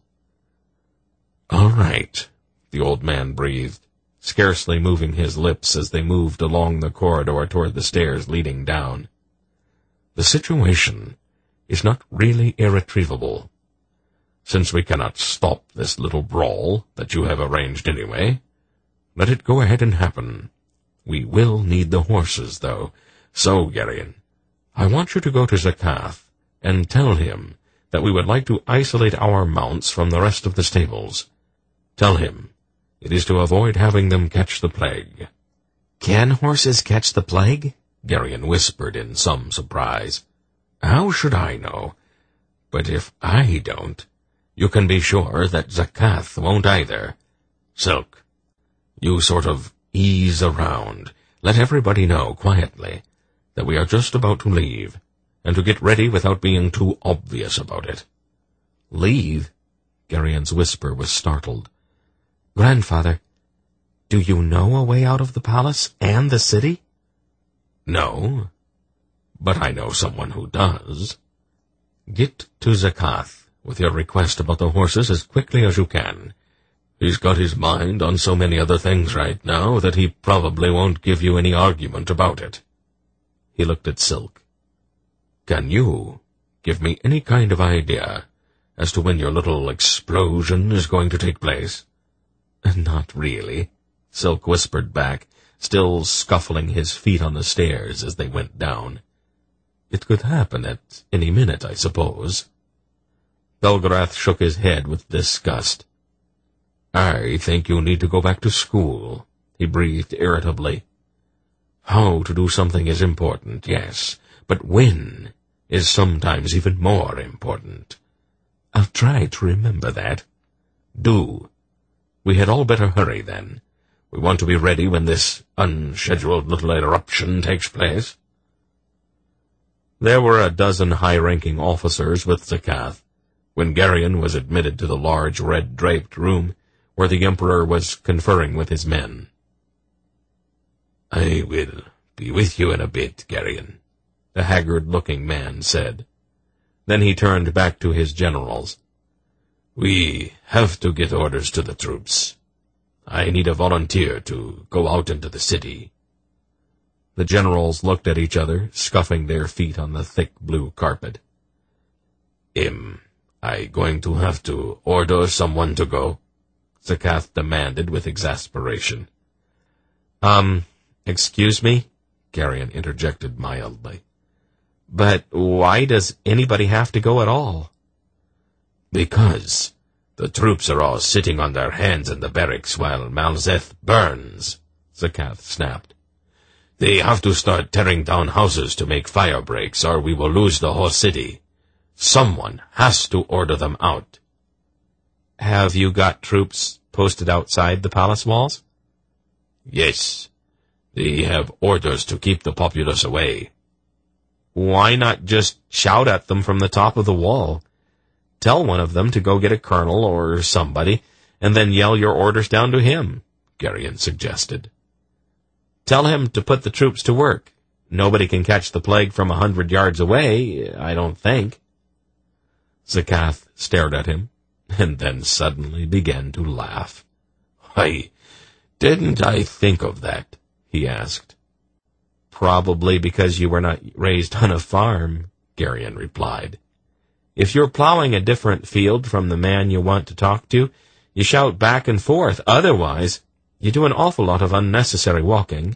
All right, the old man breathed, scarcely moving his lips as they moved along the corridor toward the stairs leading down. The situation is not really irretrievable. Since we cannot stop this little brawl that you have arranged anyway, let it go ahead and happen. We will need the horses, though. So, Geryon, I want you to go to Zakath and tell him that we would like to isolate our mounts from the rest of the stables. Tell him it is to avoid having them catch the plague. Can horses catch the plague? Geryon whispered in some surprise. How should I know? But if I don't, you can be sure that Zakath won't either. Silk, you sort of ease around. Let everybody know quietly that we are just about to leave, and to get ready without being too obvious about it. Leave? Geryon's whisper was startled. Grandfather, do you know a way out of the palace and the city? No, but I know someone who does. Get to Zakath with your request about the horses as quickly as you can. He's got his mind on so many other things right now that he probably won't give you any argument about it. He looked at Silk. Can you give me any kind of idea as to when your little explosion is going to take place? Not really, Silk whispered back, still scuffling his feet on the stairs as they went down. It could happen at any minute, I suppose. Belgarath shook his head with disgust. I think you need to go back to school, he breathed irritably. How to do something is important, yes, but when is sometimes even more important. I'll try to remember that. Do. We had all better hurry, then. We want to be ready when this unscheduled little eruption takes place. There were a dozen high-ranking officers with Zakath when Geryon was admitted to the large red-draped room where the Emperor was conferring with his men. I will be with you in a bit, Geryon, the haggard-looking man said. Then he turned back to his generals. We have to get orders to the troops. I need a volunteer to go out into the city. The generals looked at each other, scuffing their feet on the thick blue carpet. Am I going to have to order someone to go? Zakath demanded with exasperation. Um, excuse me? Geryon interjected mildly. But why does anybody have to go at all? Because the troops are all sitting on their hands in the barracks while Malzeth burns, Zakath snapped. They have to start tearing down houses to make fire breaks, or we will lose the whole city. Someone has to order them out. Have you got troops posted outside the palace walls? Yes. They have orders to keep the populace away. Why not just shout at them from the top of the wall? Tell one of them to go get a colonel or somebody, and then yell your orders down to him, Geryon suggested. Tell him to put the troops to work. Nobody can catch the plague from a hundred yards away, I don't think. Zakath stared at him, and then suddenly began to laugh. Why, didn't I think of that? He asked. Probably because you were not raised on a farm, Geryon replied. If you're plowing a different field from the man you want to talk to, you shout back and forth. Otherwise, you do an awful lot of unnecessary walking.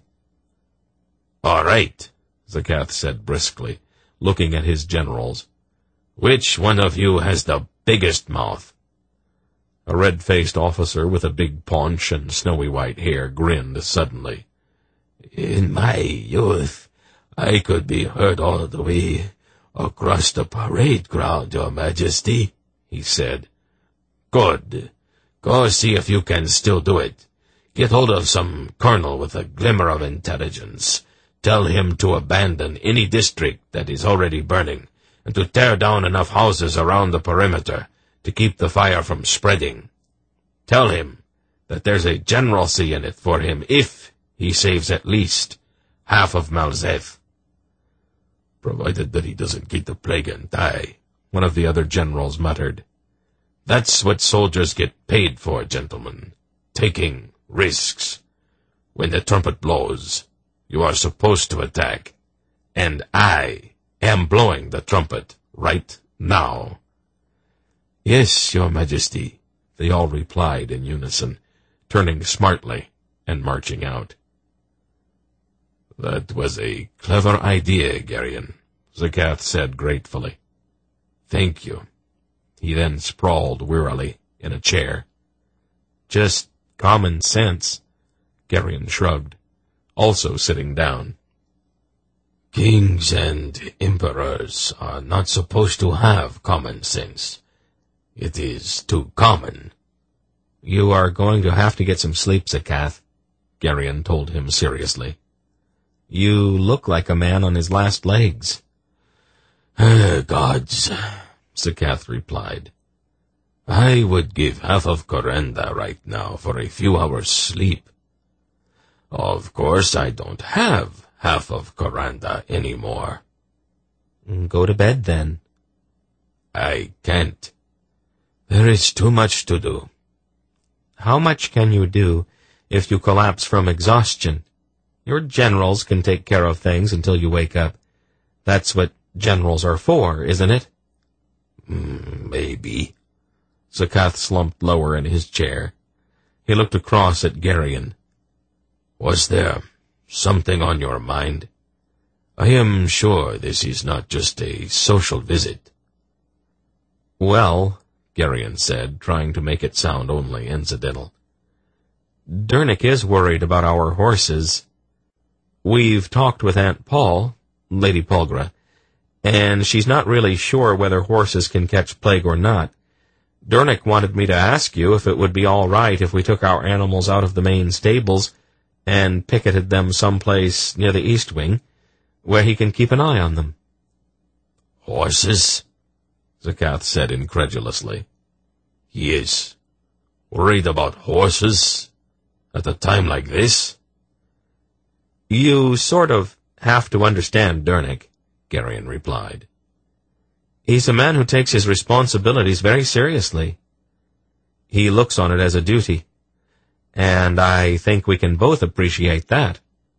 All right, Zakath said briskly, looking at his generals. Which one of you has the biggest mouth? A red-faced officer with a big paunch and snowy white hair grinned suddenly. In my youth, I could be heard all the way across the parade ground, Your Majesty, he said. Good. Go see if you can still do it. Get hold of some colonel with a glimmer of intelligence. Tell him to abandon any district that is already burning, and to tear down enough houses around the perimeter to keep the fire from spreading. Tell him that there's a generalcy in it for him if he saves at least half of Malzeth. Provided that he doesn't get the plague and die, one of the other generals muttered. That's what soldiers get paid for, gentlemen. Taking risks. When the trumpet blows, you are supposed to attack. And I am blowing the trumpet right now. Yes, Your Majesty, they all replied in unison, turning smartly and marching out. That was a clever idea, Geryon, Zakath said gratefully. Thank you. He then sprawled wearily in a chair. Just common sense, Geryon shrugged, also sitting down. Kings and emperors are not supposed to have common sense. It is too common. You are going to have to get some sleep, Zakath, Geryon told him seriously. You look like a man on his last legs. Ah, gods, Zakath replied. I would give half of Corenda right now for a few hours' sleep. Of course, I don't have half of Corenda anymore. Go to bed, then. I can't. There is too much to do. How much can you do if you collapse from exhaustion? Your generals can take care of things until you wake up. That's what generals are for, isn't it? Mm, maybe. Zakath slumped lower in his chair. He looked across at Geryon. Was there something on your mind? I am sure this is not just a social visit. Well, Geryon said, trying to make it sound only incidental. Dernick is worried about our horses. We've talked with Aunt Paul, Lady Polgra, and she's not really sure whether horses can catch plague or not. Dernick wanted me to ask you if it would be all right if we took our animals out of the main stables and picketed them someplace near the east wing, where he can keep an eye on them. Horses? Zakath said incredulously. He is worried about horses at a time like this? You sort of have to understand Dernick, Geryon replied. He's a man who takes his responsibilities very seriously. He looks on it as a duty, and I think we can both appreciate that.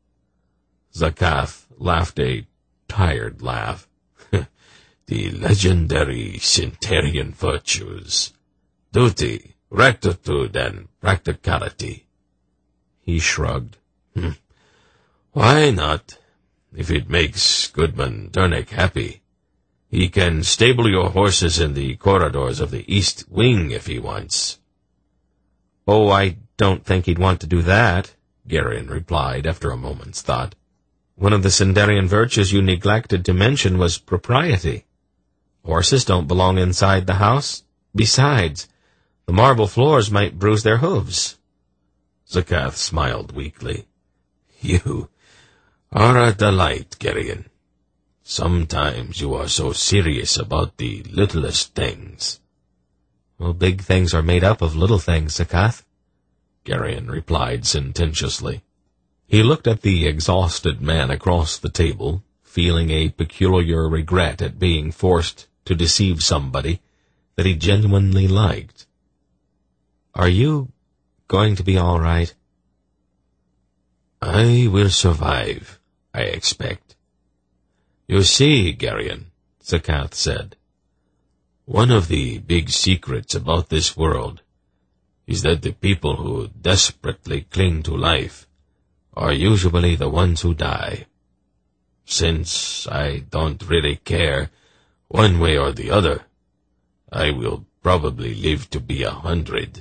Zakath laughed a tired laugh. The legendary Centurion virtues. Duty, rectitude, and practicality. He shrugged. Hmm. Why not? If it makes Goodman Dernick happy. He can stable your horses in the corridors of the East Wing if he wants. Oh, I don't think he'd want to do that, Geryon replied after a moment's thought. One of the Sindarian virtues you neglected to mention was propriety. Horses don't belong inside the house. Besides, the marble floors might bruise their hooves. Zakath smiled weakly. You are a delight, Geryon. Sometimes you are so serious about the littlest things. Well, big things are made up of little things, Zakath, Geryon replied sententiously. He looked at the exhausted man across the table, feeling a peculiar regret at being forced to deceive somebody that he genuinely liked. Are you going to be all right? I will survive, I expect. You see, Geryon, Zakath said, one of the big secrets about this world is that the people who desperately cling to life are usually the ones who die. Since I don't really care one way or the other, I will probably live to be a hundred.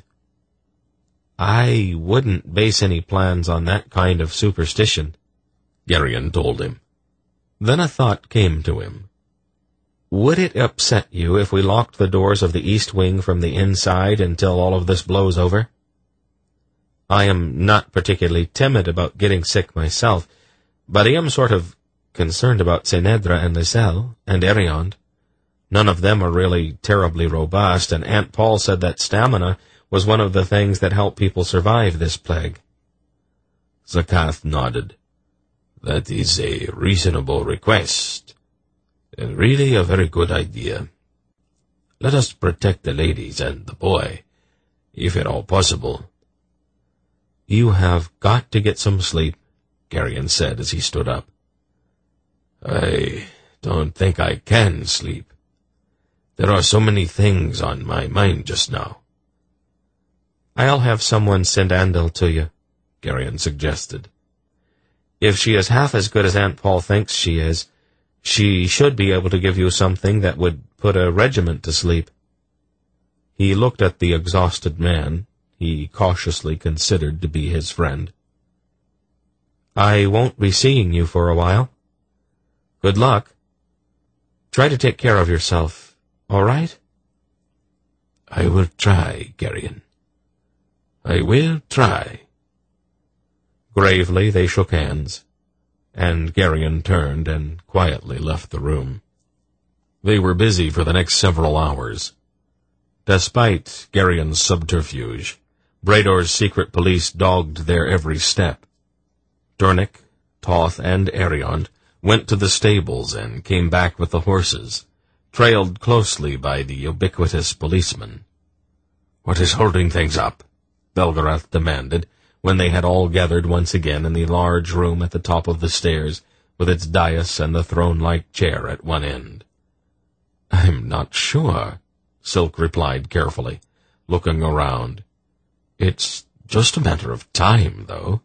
I wouldn't base any plans on that kind of superstition, Geryon told him. Then a thought came to him. Would it upset you if we locked the doors of the East Wing from the inside until all of this blows over? I am not particularly timid about getting sick myself, but I am sort of concerned about Senedra and Lyselle and Eriond. None of them are really terribly robust, and Aunt Paul said that stamina was one of the things that help people survive this plague. Zakath nodded. That is a reasonable request, and really a very good idea. Let us protect the ladies and the boy, if at all possible. You have got to get some sleep, Geryon said as he stood up. I don't think I can sleep. There are so many things on my mind just now. I'll have someone send Andal to you, Geryon suggested. If she is half as good as Aunt Paul thinks she is, she should be able to give you something that would put a regiment to sleep. He looked at the exhausted man he cautiously considered to be his friend. I won't be seeing you for a while. Good luck. Try to take care of yourself, all right? I will try, Geryon. I will try. Gravely they shook hands, and Geryon turned and quietly left the room. They were busy for the next several hours. Despite Geryon's subterfuge, Brador's secret police dogged their every step. Dernick, Toth, and Ariond went to the stables and came back with the horses, trailed closely by the ubiquitous policeman. "What is holding things up?" Belgarath demanded, when they had all gathered once again in the large room at the top of the stairs, with its dais and the throne-like chair at one end. "I'm not sure," Silk replied carefully, looking around. "It's just a matter of time, though."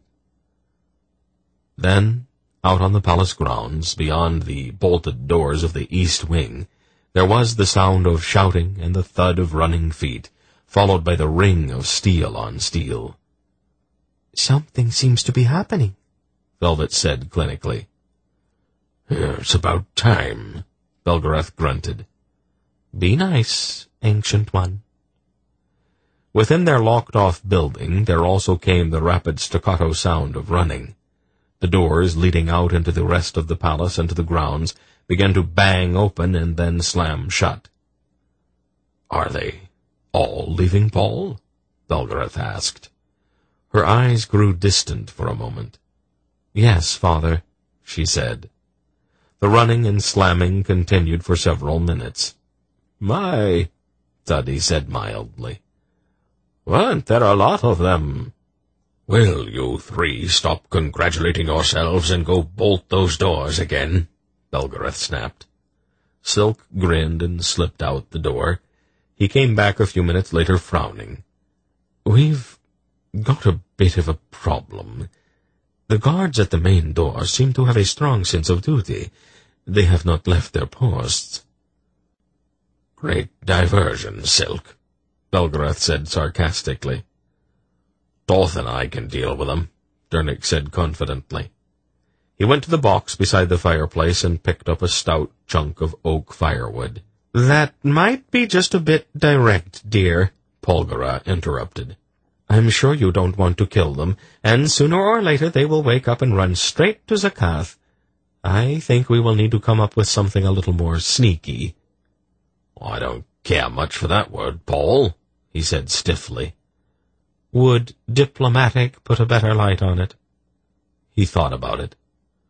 Then, out on the palace grounds, beyond the bolted doors of the east wing, there was the sound of shouting and the thud of running feet, followed by the ring of steel on steel. "Something seems to be happening," Velvet said clinically. "It's about time," Belgarath grunted. "Be nice, Ancient One." Within their locked-off building there also came the rapid staccato sound of running. The doors leading out into the rest of the palace and to the grounds began to bang open and then slam shut. "Are they all leaving Paul?" Belgarath asked. Her eyes grew distant for a moment. "Yes, Father," she said. The running and slamming continued for several minutes. "My," Thuddy said mildly. "Weren't there a lot of them?" "Will you three stop congratulating yourselves and go bolt those doors again?" Belgarath snapped. Silk grinned and slipped out the door. He came back a few minutes later frowning. "We've got a bit of a problem. The guards at the main door seem to have a strong sense of duty. They have not left their posts." "Great diversion, Silk," Belgarath said sarcastically. "Toth and I can deal with them," Dernick said confidently. He went to the box beside the fireplace and picked up a stout chunk of oak firewood. "That might be just a bit direct, dear," Polgara interrupted. "I'm sure you don't want to kill them, and sooner or later they will wake up and run straight to Zakath. I think we will need to come up with something a little more sneaky." "I don't care much for that word, Paul," he said stiffly. "Would diplomatic put a better light on it?" He thought about it.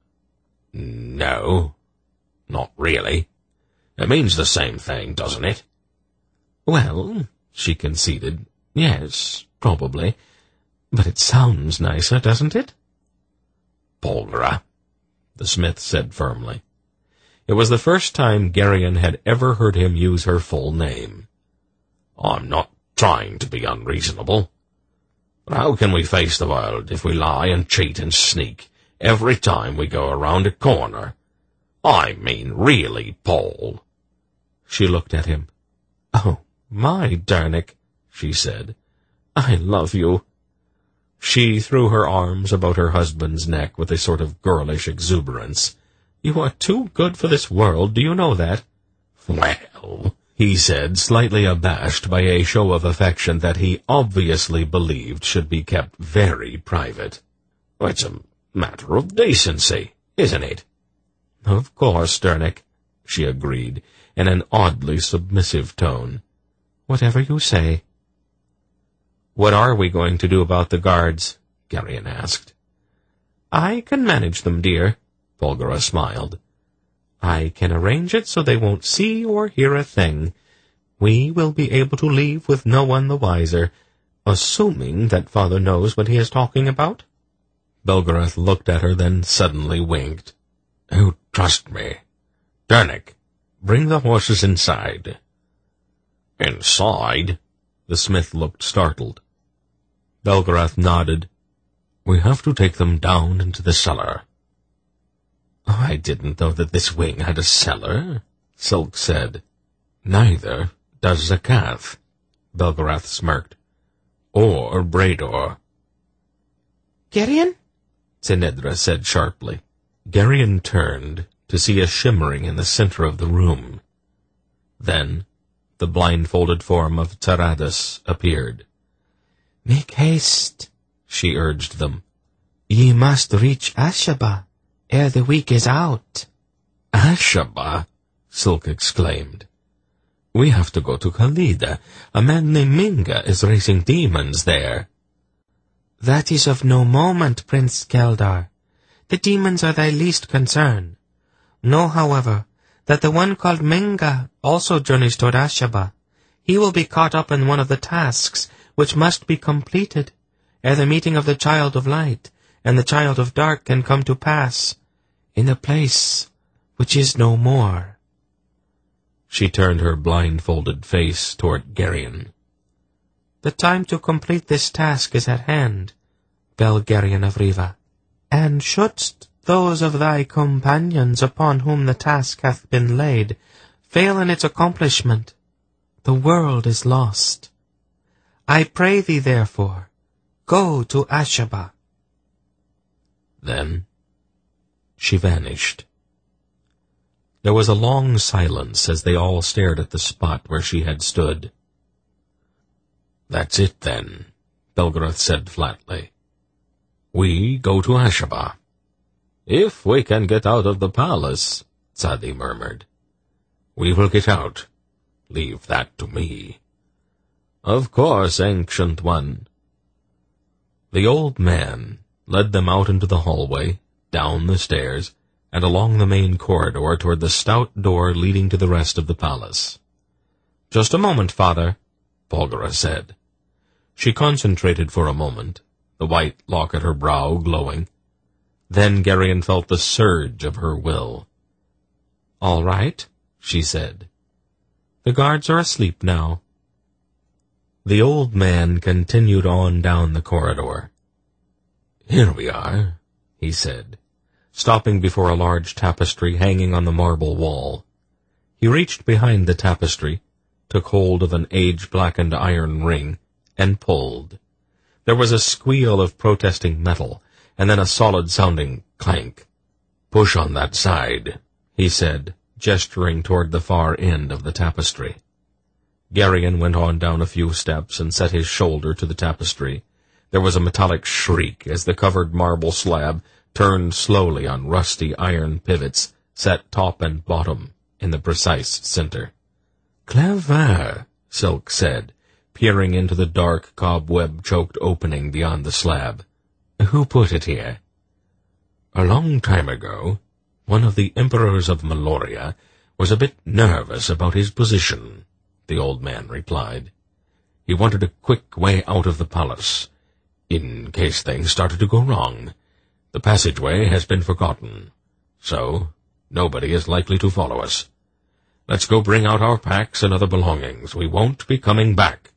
"No, not really. It means the same thing, doesn't it?" "Well," she conceded, "yes, probably. But it sounds nicer, doesn't it?" "Polgara," the smith said firmly. It was the first time Geryon had ever heard him use her full name. "I'm not trying to be unreasonable. But how can we face the world if we lie and cheat and sneak every time we go around a corner? I mean, really, Paul." She looked at him. "Oh, my Dernick," she said. "I love you." She threw her arms about her husband's neck with a sort of girlish exuberance. "You are too good for this world, do you know that?" "Well," he said, slightly abashed by a show of affection that he obviously believed should be kept very private. "It's a matter of decency, isn't it?" "Of course, Dernick," she agreed, in an oddly submissive tone. "Whatever you say." "What are we going to do about the guards?" Geryon asked. "I can manage them, dear," Polgara smiled. "I can arrange it so they won't see or hear a thing. We will be able to leave with no one the wiser, assuming that Father knows what he is talking about." Belgarath looked at her, then suddenly winked. "You trust me. Dernick, bring the horses inside. Inside? The smith looked startled. Belgarath nodded. We have to take them down into the cellar. Oh, I didn't know that this wing had a cellar, Silk said. Neither does Zakath, Belgarath smirked. Or Brador. Geryon? Zenedra said sharply. Geryon turned to see a shimmering in the center of the room. Then the blindfolded form of Taradas appeared. Make haste, she urged them. Ye must reach Ashaba ere the week is out. Ashaba? Silk exclaimed. We have to go to Khalida. A man named Minga is raising demons there. That is of no moment, Prince Keldar. The demons are thy least concern. Know, however, that the one called Minga also journeys toward Ashaba. He will be caught up in one of the tasks which must be completed ere the meeting of the Child of Light and the Child of Dark can come to pass in a place which is no more. She turned her blindfolded face toward Geryon. The time to complete this task is at hand, Bel Geryon of Riva, and shouldst those of thy companions upon whom the task hath been laid fail in its accomplishment, the world is lost. I pray thee, therefore, go to Ashaba. Then she vanished. There was a long silence as they all stared at the spot where she had stood. That's it, then, Belgarath said flatly. We go to Ashaba. If we can get out of the palace, Tzadi murmured. We will get out. Leave that to me. Of course, Ancient One. The old man led them out into the hallway, down the stairs, and along the main corridor toward the stout door leading to the rest of the palace. Just a moment, Father, Polgara said. She concentrated for a moment, the white lock at her brow glowing. Then Geryon felt the surge of her will. All right, she said. The guards are asleep now. The old man continued on down the corridor. Here we are, he said, stopping before a large tapestry hanging on the marble wall. He reached behind the tapestry, took hold of an age-blackened iron ring, and pulled. There was a squeal of protesting metal, and then a solid-sounding clank. Push on that side, he said, gesturing toward the far end of the tapestry. Geryon went on down a few steps and set his shoulder to the tapestry. There was a metallic shriek as the covered marble slab turned slowly on rusty iron pivots set top and bottom in the precise center. Clever, Silk said, peering into the dark cobweb-choked opening beyond the slab. Who put it here? A long time ago, one of the emperors of Meloria was a bit nervous about his position, the old man replied. He wanted a quick way out of the palace, in case things started to go wrong. The passageway has been forgotten, so nobody is likely to follow us. Let's go bring out our packs and other belongings. We won't be coming back.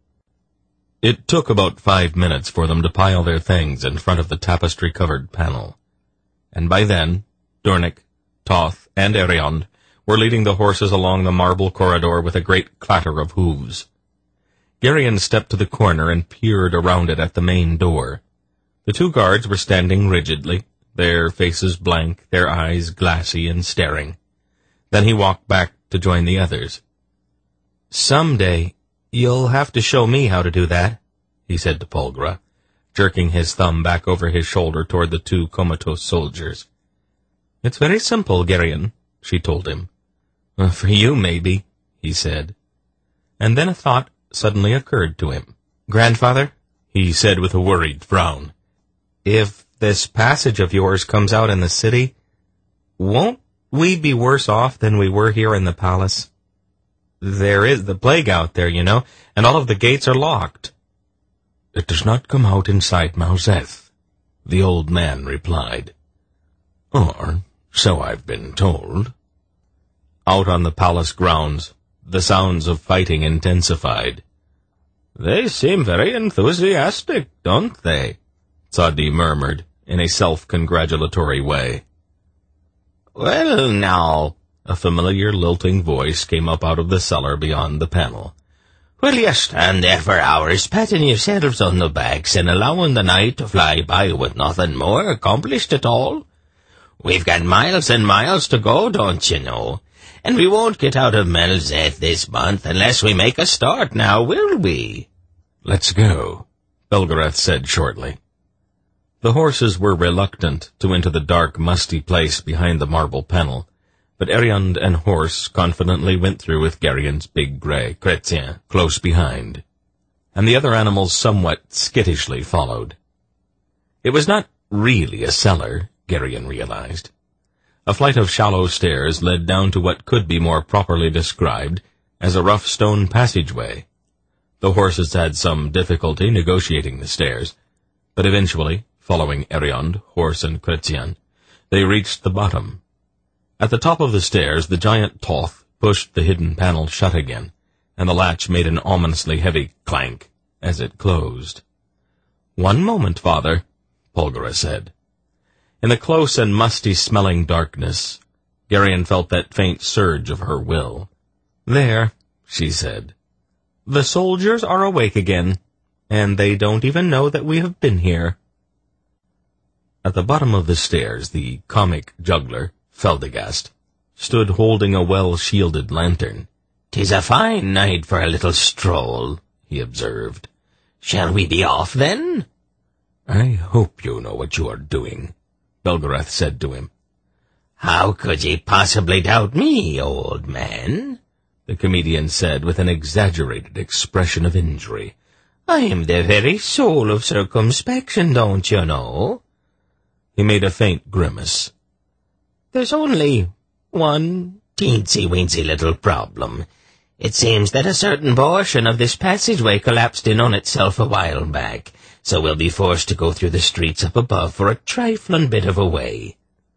It took about five minutes for them to pile their things in front of the tapestry-covered panel. And by then, Durnik, Toth, and Eriond were leading the horses along the marble corridor with a great clatter of hooves. Geryon stepped to the corner and peered around it at the main door. The two guards were standing rigidly, their faces blank, their eyes glassy and staring. Then he walked back to join the others. Someday, you'll have to show me how to do that, he said to Polgra, jerking his thumb back over his shoulder toward the two comatose soldiers. It's very simple, Geryon, she told him. Uh, for you, maybe, he said. And then a thought suddenly occurred to him. Grandfather, he said with a worried frown, if this passage of yours comes out in the city, won't we be worse off than we were here in the palace? There is the plague out there, you know, and all of the gates are locked. It does not come out inside Mauzeth, the old man replied. Or, so I've been told. Out on the palace grounds, The sounds of fighting intensified. "They seem very enthusiastic, don't they?" Sadi murmured in a self-congratulatory way. "Well, now," a familiar lilting voice came up out of the cellar beyond the panel. "Will you stand there for hours patting yourselves on the backs and allowing the night to fly by with nothing more accomplished at all? We've got miles and miles to go, don't you know? And we won't get out of Malzeth this month unless we make a start now, will we?" "Let's go," Belgarath said shortly. The horses were reluctant to enter the dark, musty place behind the marble panel, but Eriond and Horse confidently went through with Gerion's big grey Chrétien close behind, and the other animals somewhat skittishly followed. It was not really a cellar, Gerion realized. A flight of shallow stairs led down to what could be more properly described as a rough stone passageway. The horses had some difficulty negotiating the stairs, but eventually, following Eriond, Horse, and Chrétien, they reached the bottom. At the top of the stairs, the giant Toth pushed the hidden panel shut again, and the latch made an ominously heavy clank as it closed. "One moment, Father," Polgara said. In the close and musty-smelling darkness, Gerion felt that faint surge of her will. "There," she said. "The soldiers are awake again, and they don't even know that we have been here." At the bottom of the stairs, the comic juggler, Feldegast, stood holding a well-shielded lantern. "'Tis a fine night for a little stroll," he observed. "Shall we be off, then?" "I hope you know what you are doing," Belgarath said to him. "How could ye possibly doubt me, old man?" the comedian said with an exaggerated expression of injury. "I'm the very soul of circumspection, don't you know?" He made a faint grimace. "There's only one teensy-weensy little problem. It seems that a certain portion of this passageway collapsed in on itself a while back, so we'll be forced to go through the streets up above for a trifling bit of a way."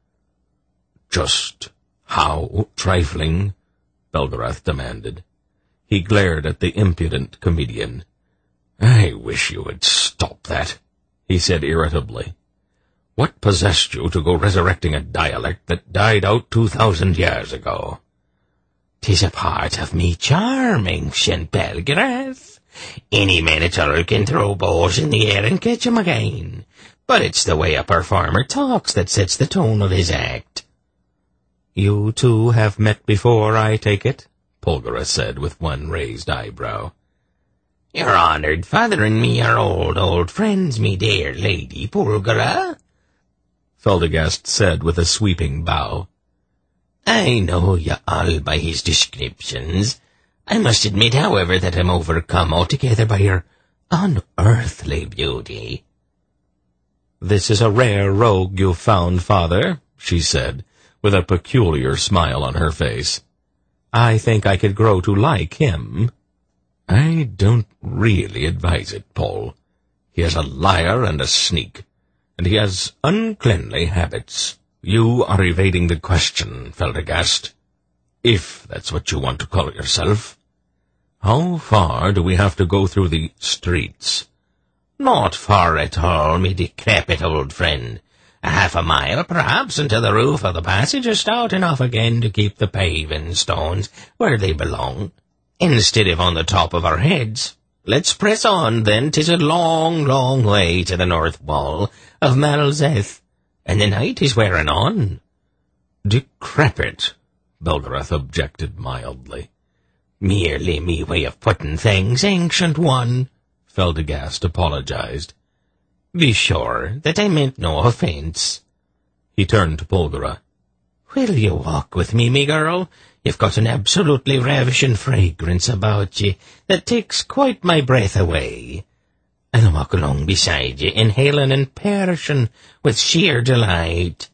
"Just how trifling?" Belgarath demanded. He glared at the impudent comedian. "I wish you would stop that," he said irritably. "What possessed you to go resurrecting a dialect that died out two thousand years ago?" "'Tis a part of me charm, ancient Belgarath. Any minotaur can throw bows in the air and catch 'em again. But it's the way a performer talks that sets the tone of his act." "You two have met before, I take it?" Polgara said with one raised eyebrow. "Your honoured father and me are old, old friends, me dear Lady Polgara," Feldegast said with a sweeping bow. "I know you all by his descriptions. I must admit, however, that I'm overcome altogether by your unearthly beauty." "This is a rare rogue you've found, Father," she said, with a peculiar smile on her face. "I think I could grow to like him." "I don't really advise it, Paul. He is a liar and a sneak, and he has uncleanly habits. You are evading the question, Feldegast, if that's what you want to call yourself. How far do we have to go through the streets?" "Not far at all, me decrepit old friend. A half a mile, perhaps, until the roof of the passage is stout enough again to keep the paving stones where they belong, instead of on the top of our heads. Let's press on, then. 'Tis a long, long way to the north wall of Malzeth, and the night is wearing on." "Decrepit," Belgarath objected mildly. "Merely me way of putting things, ancient one," Feldegast apologized. "Be sure that I meant no offence." He turned to Polgara. "Will you walk with me, me girl? You've got an absolutely ravishing fragrance about ye that takes quite my breath away. I'll walk along beside ye, inhaling and perishing with sheer delight."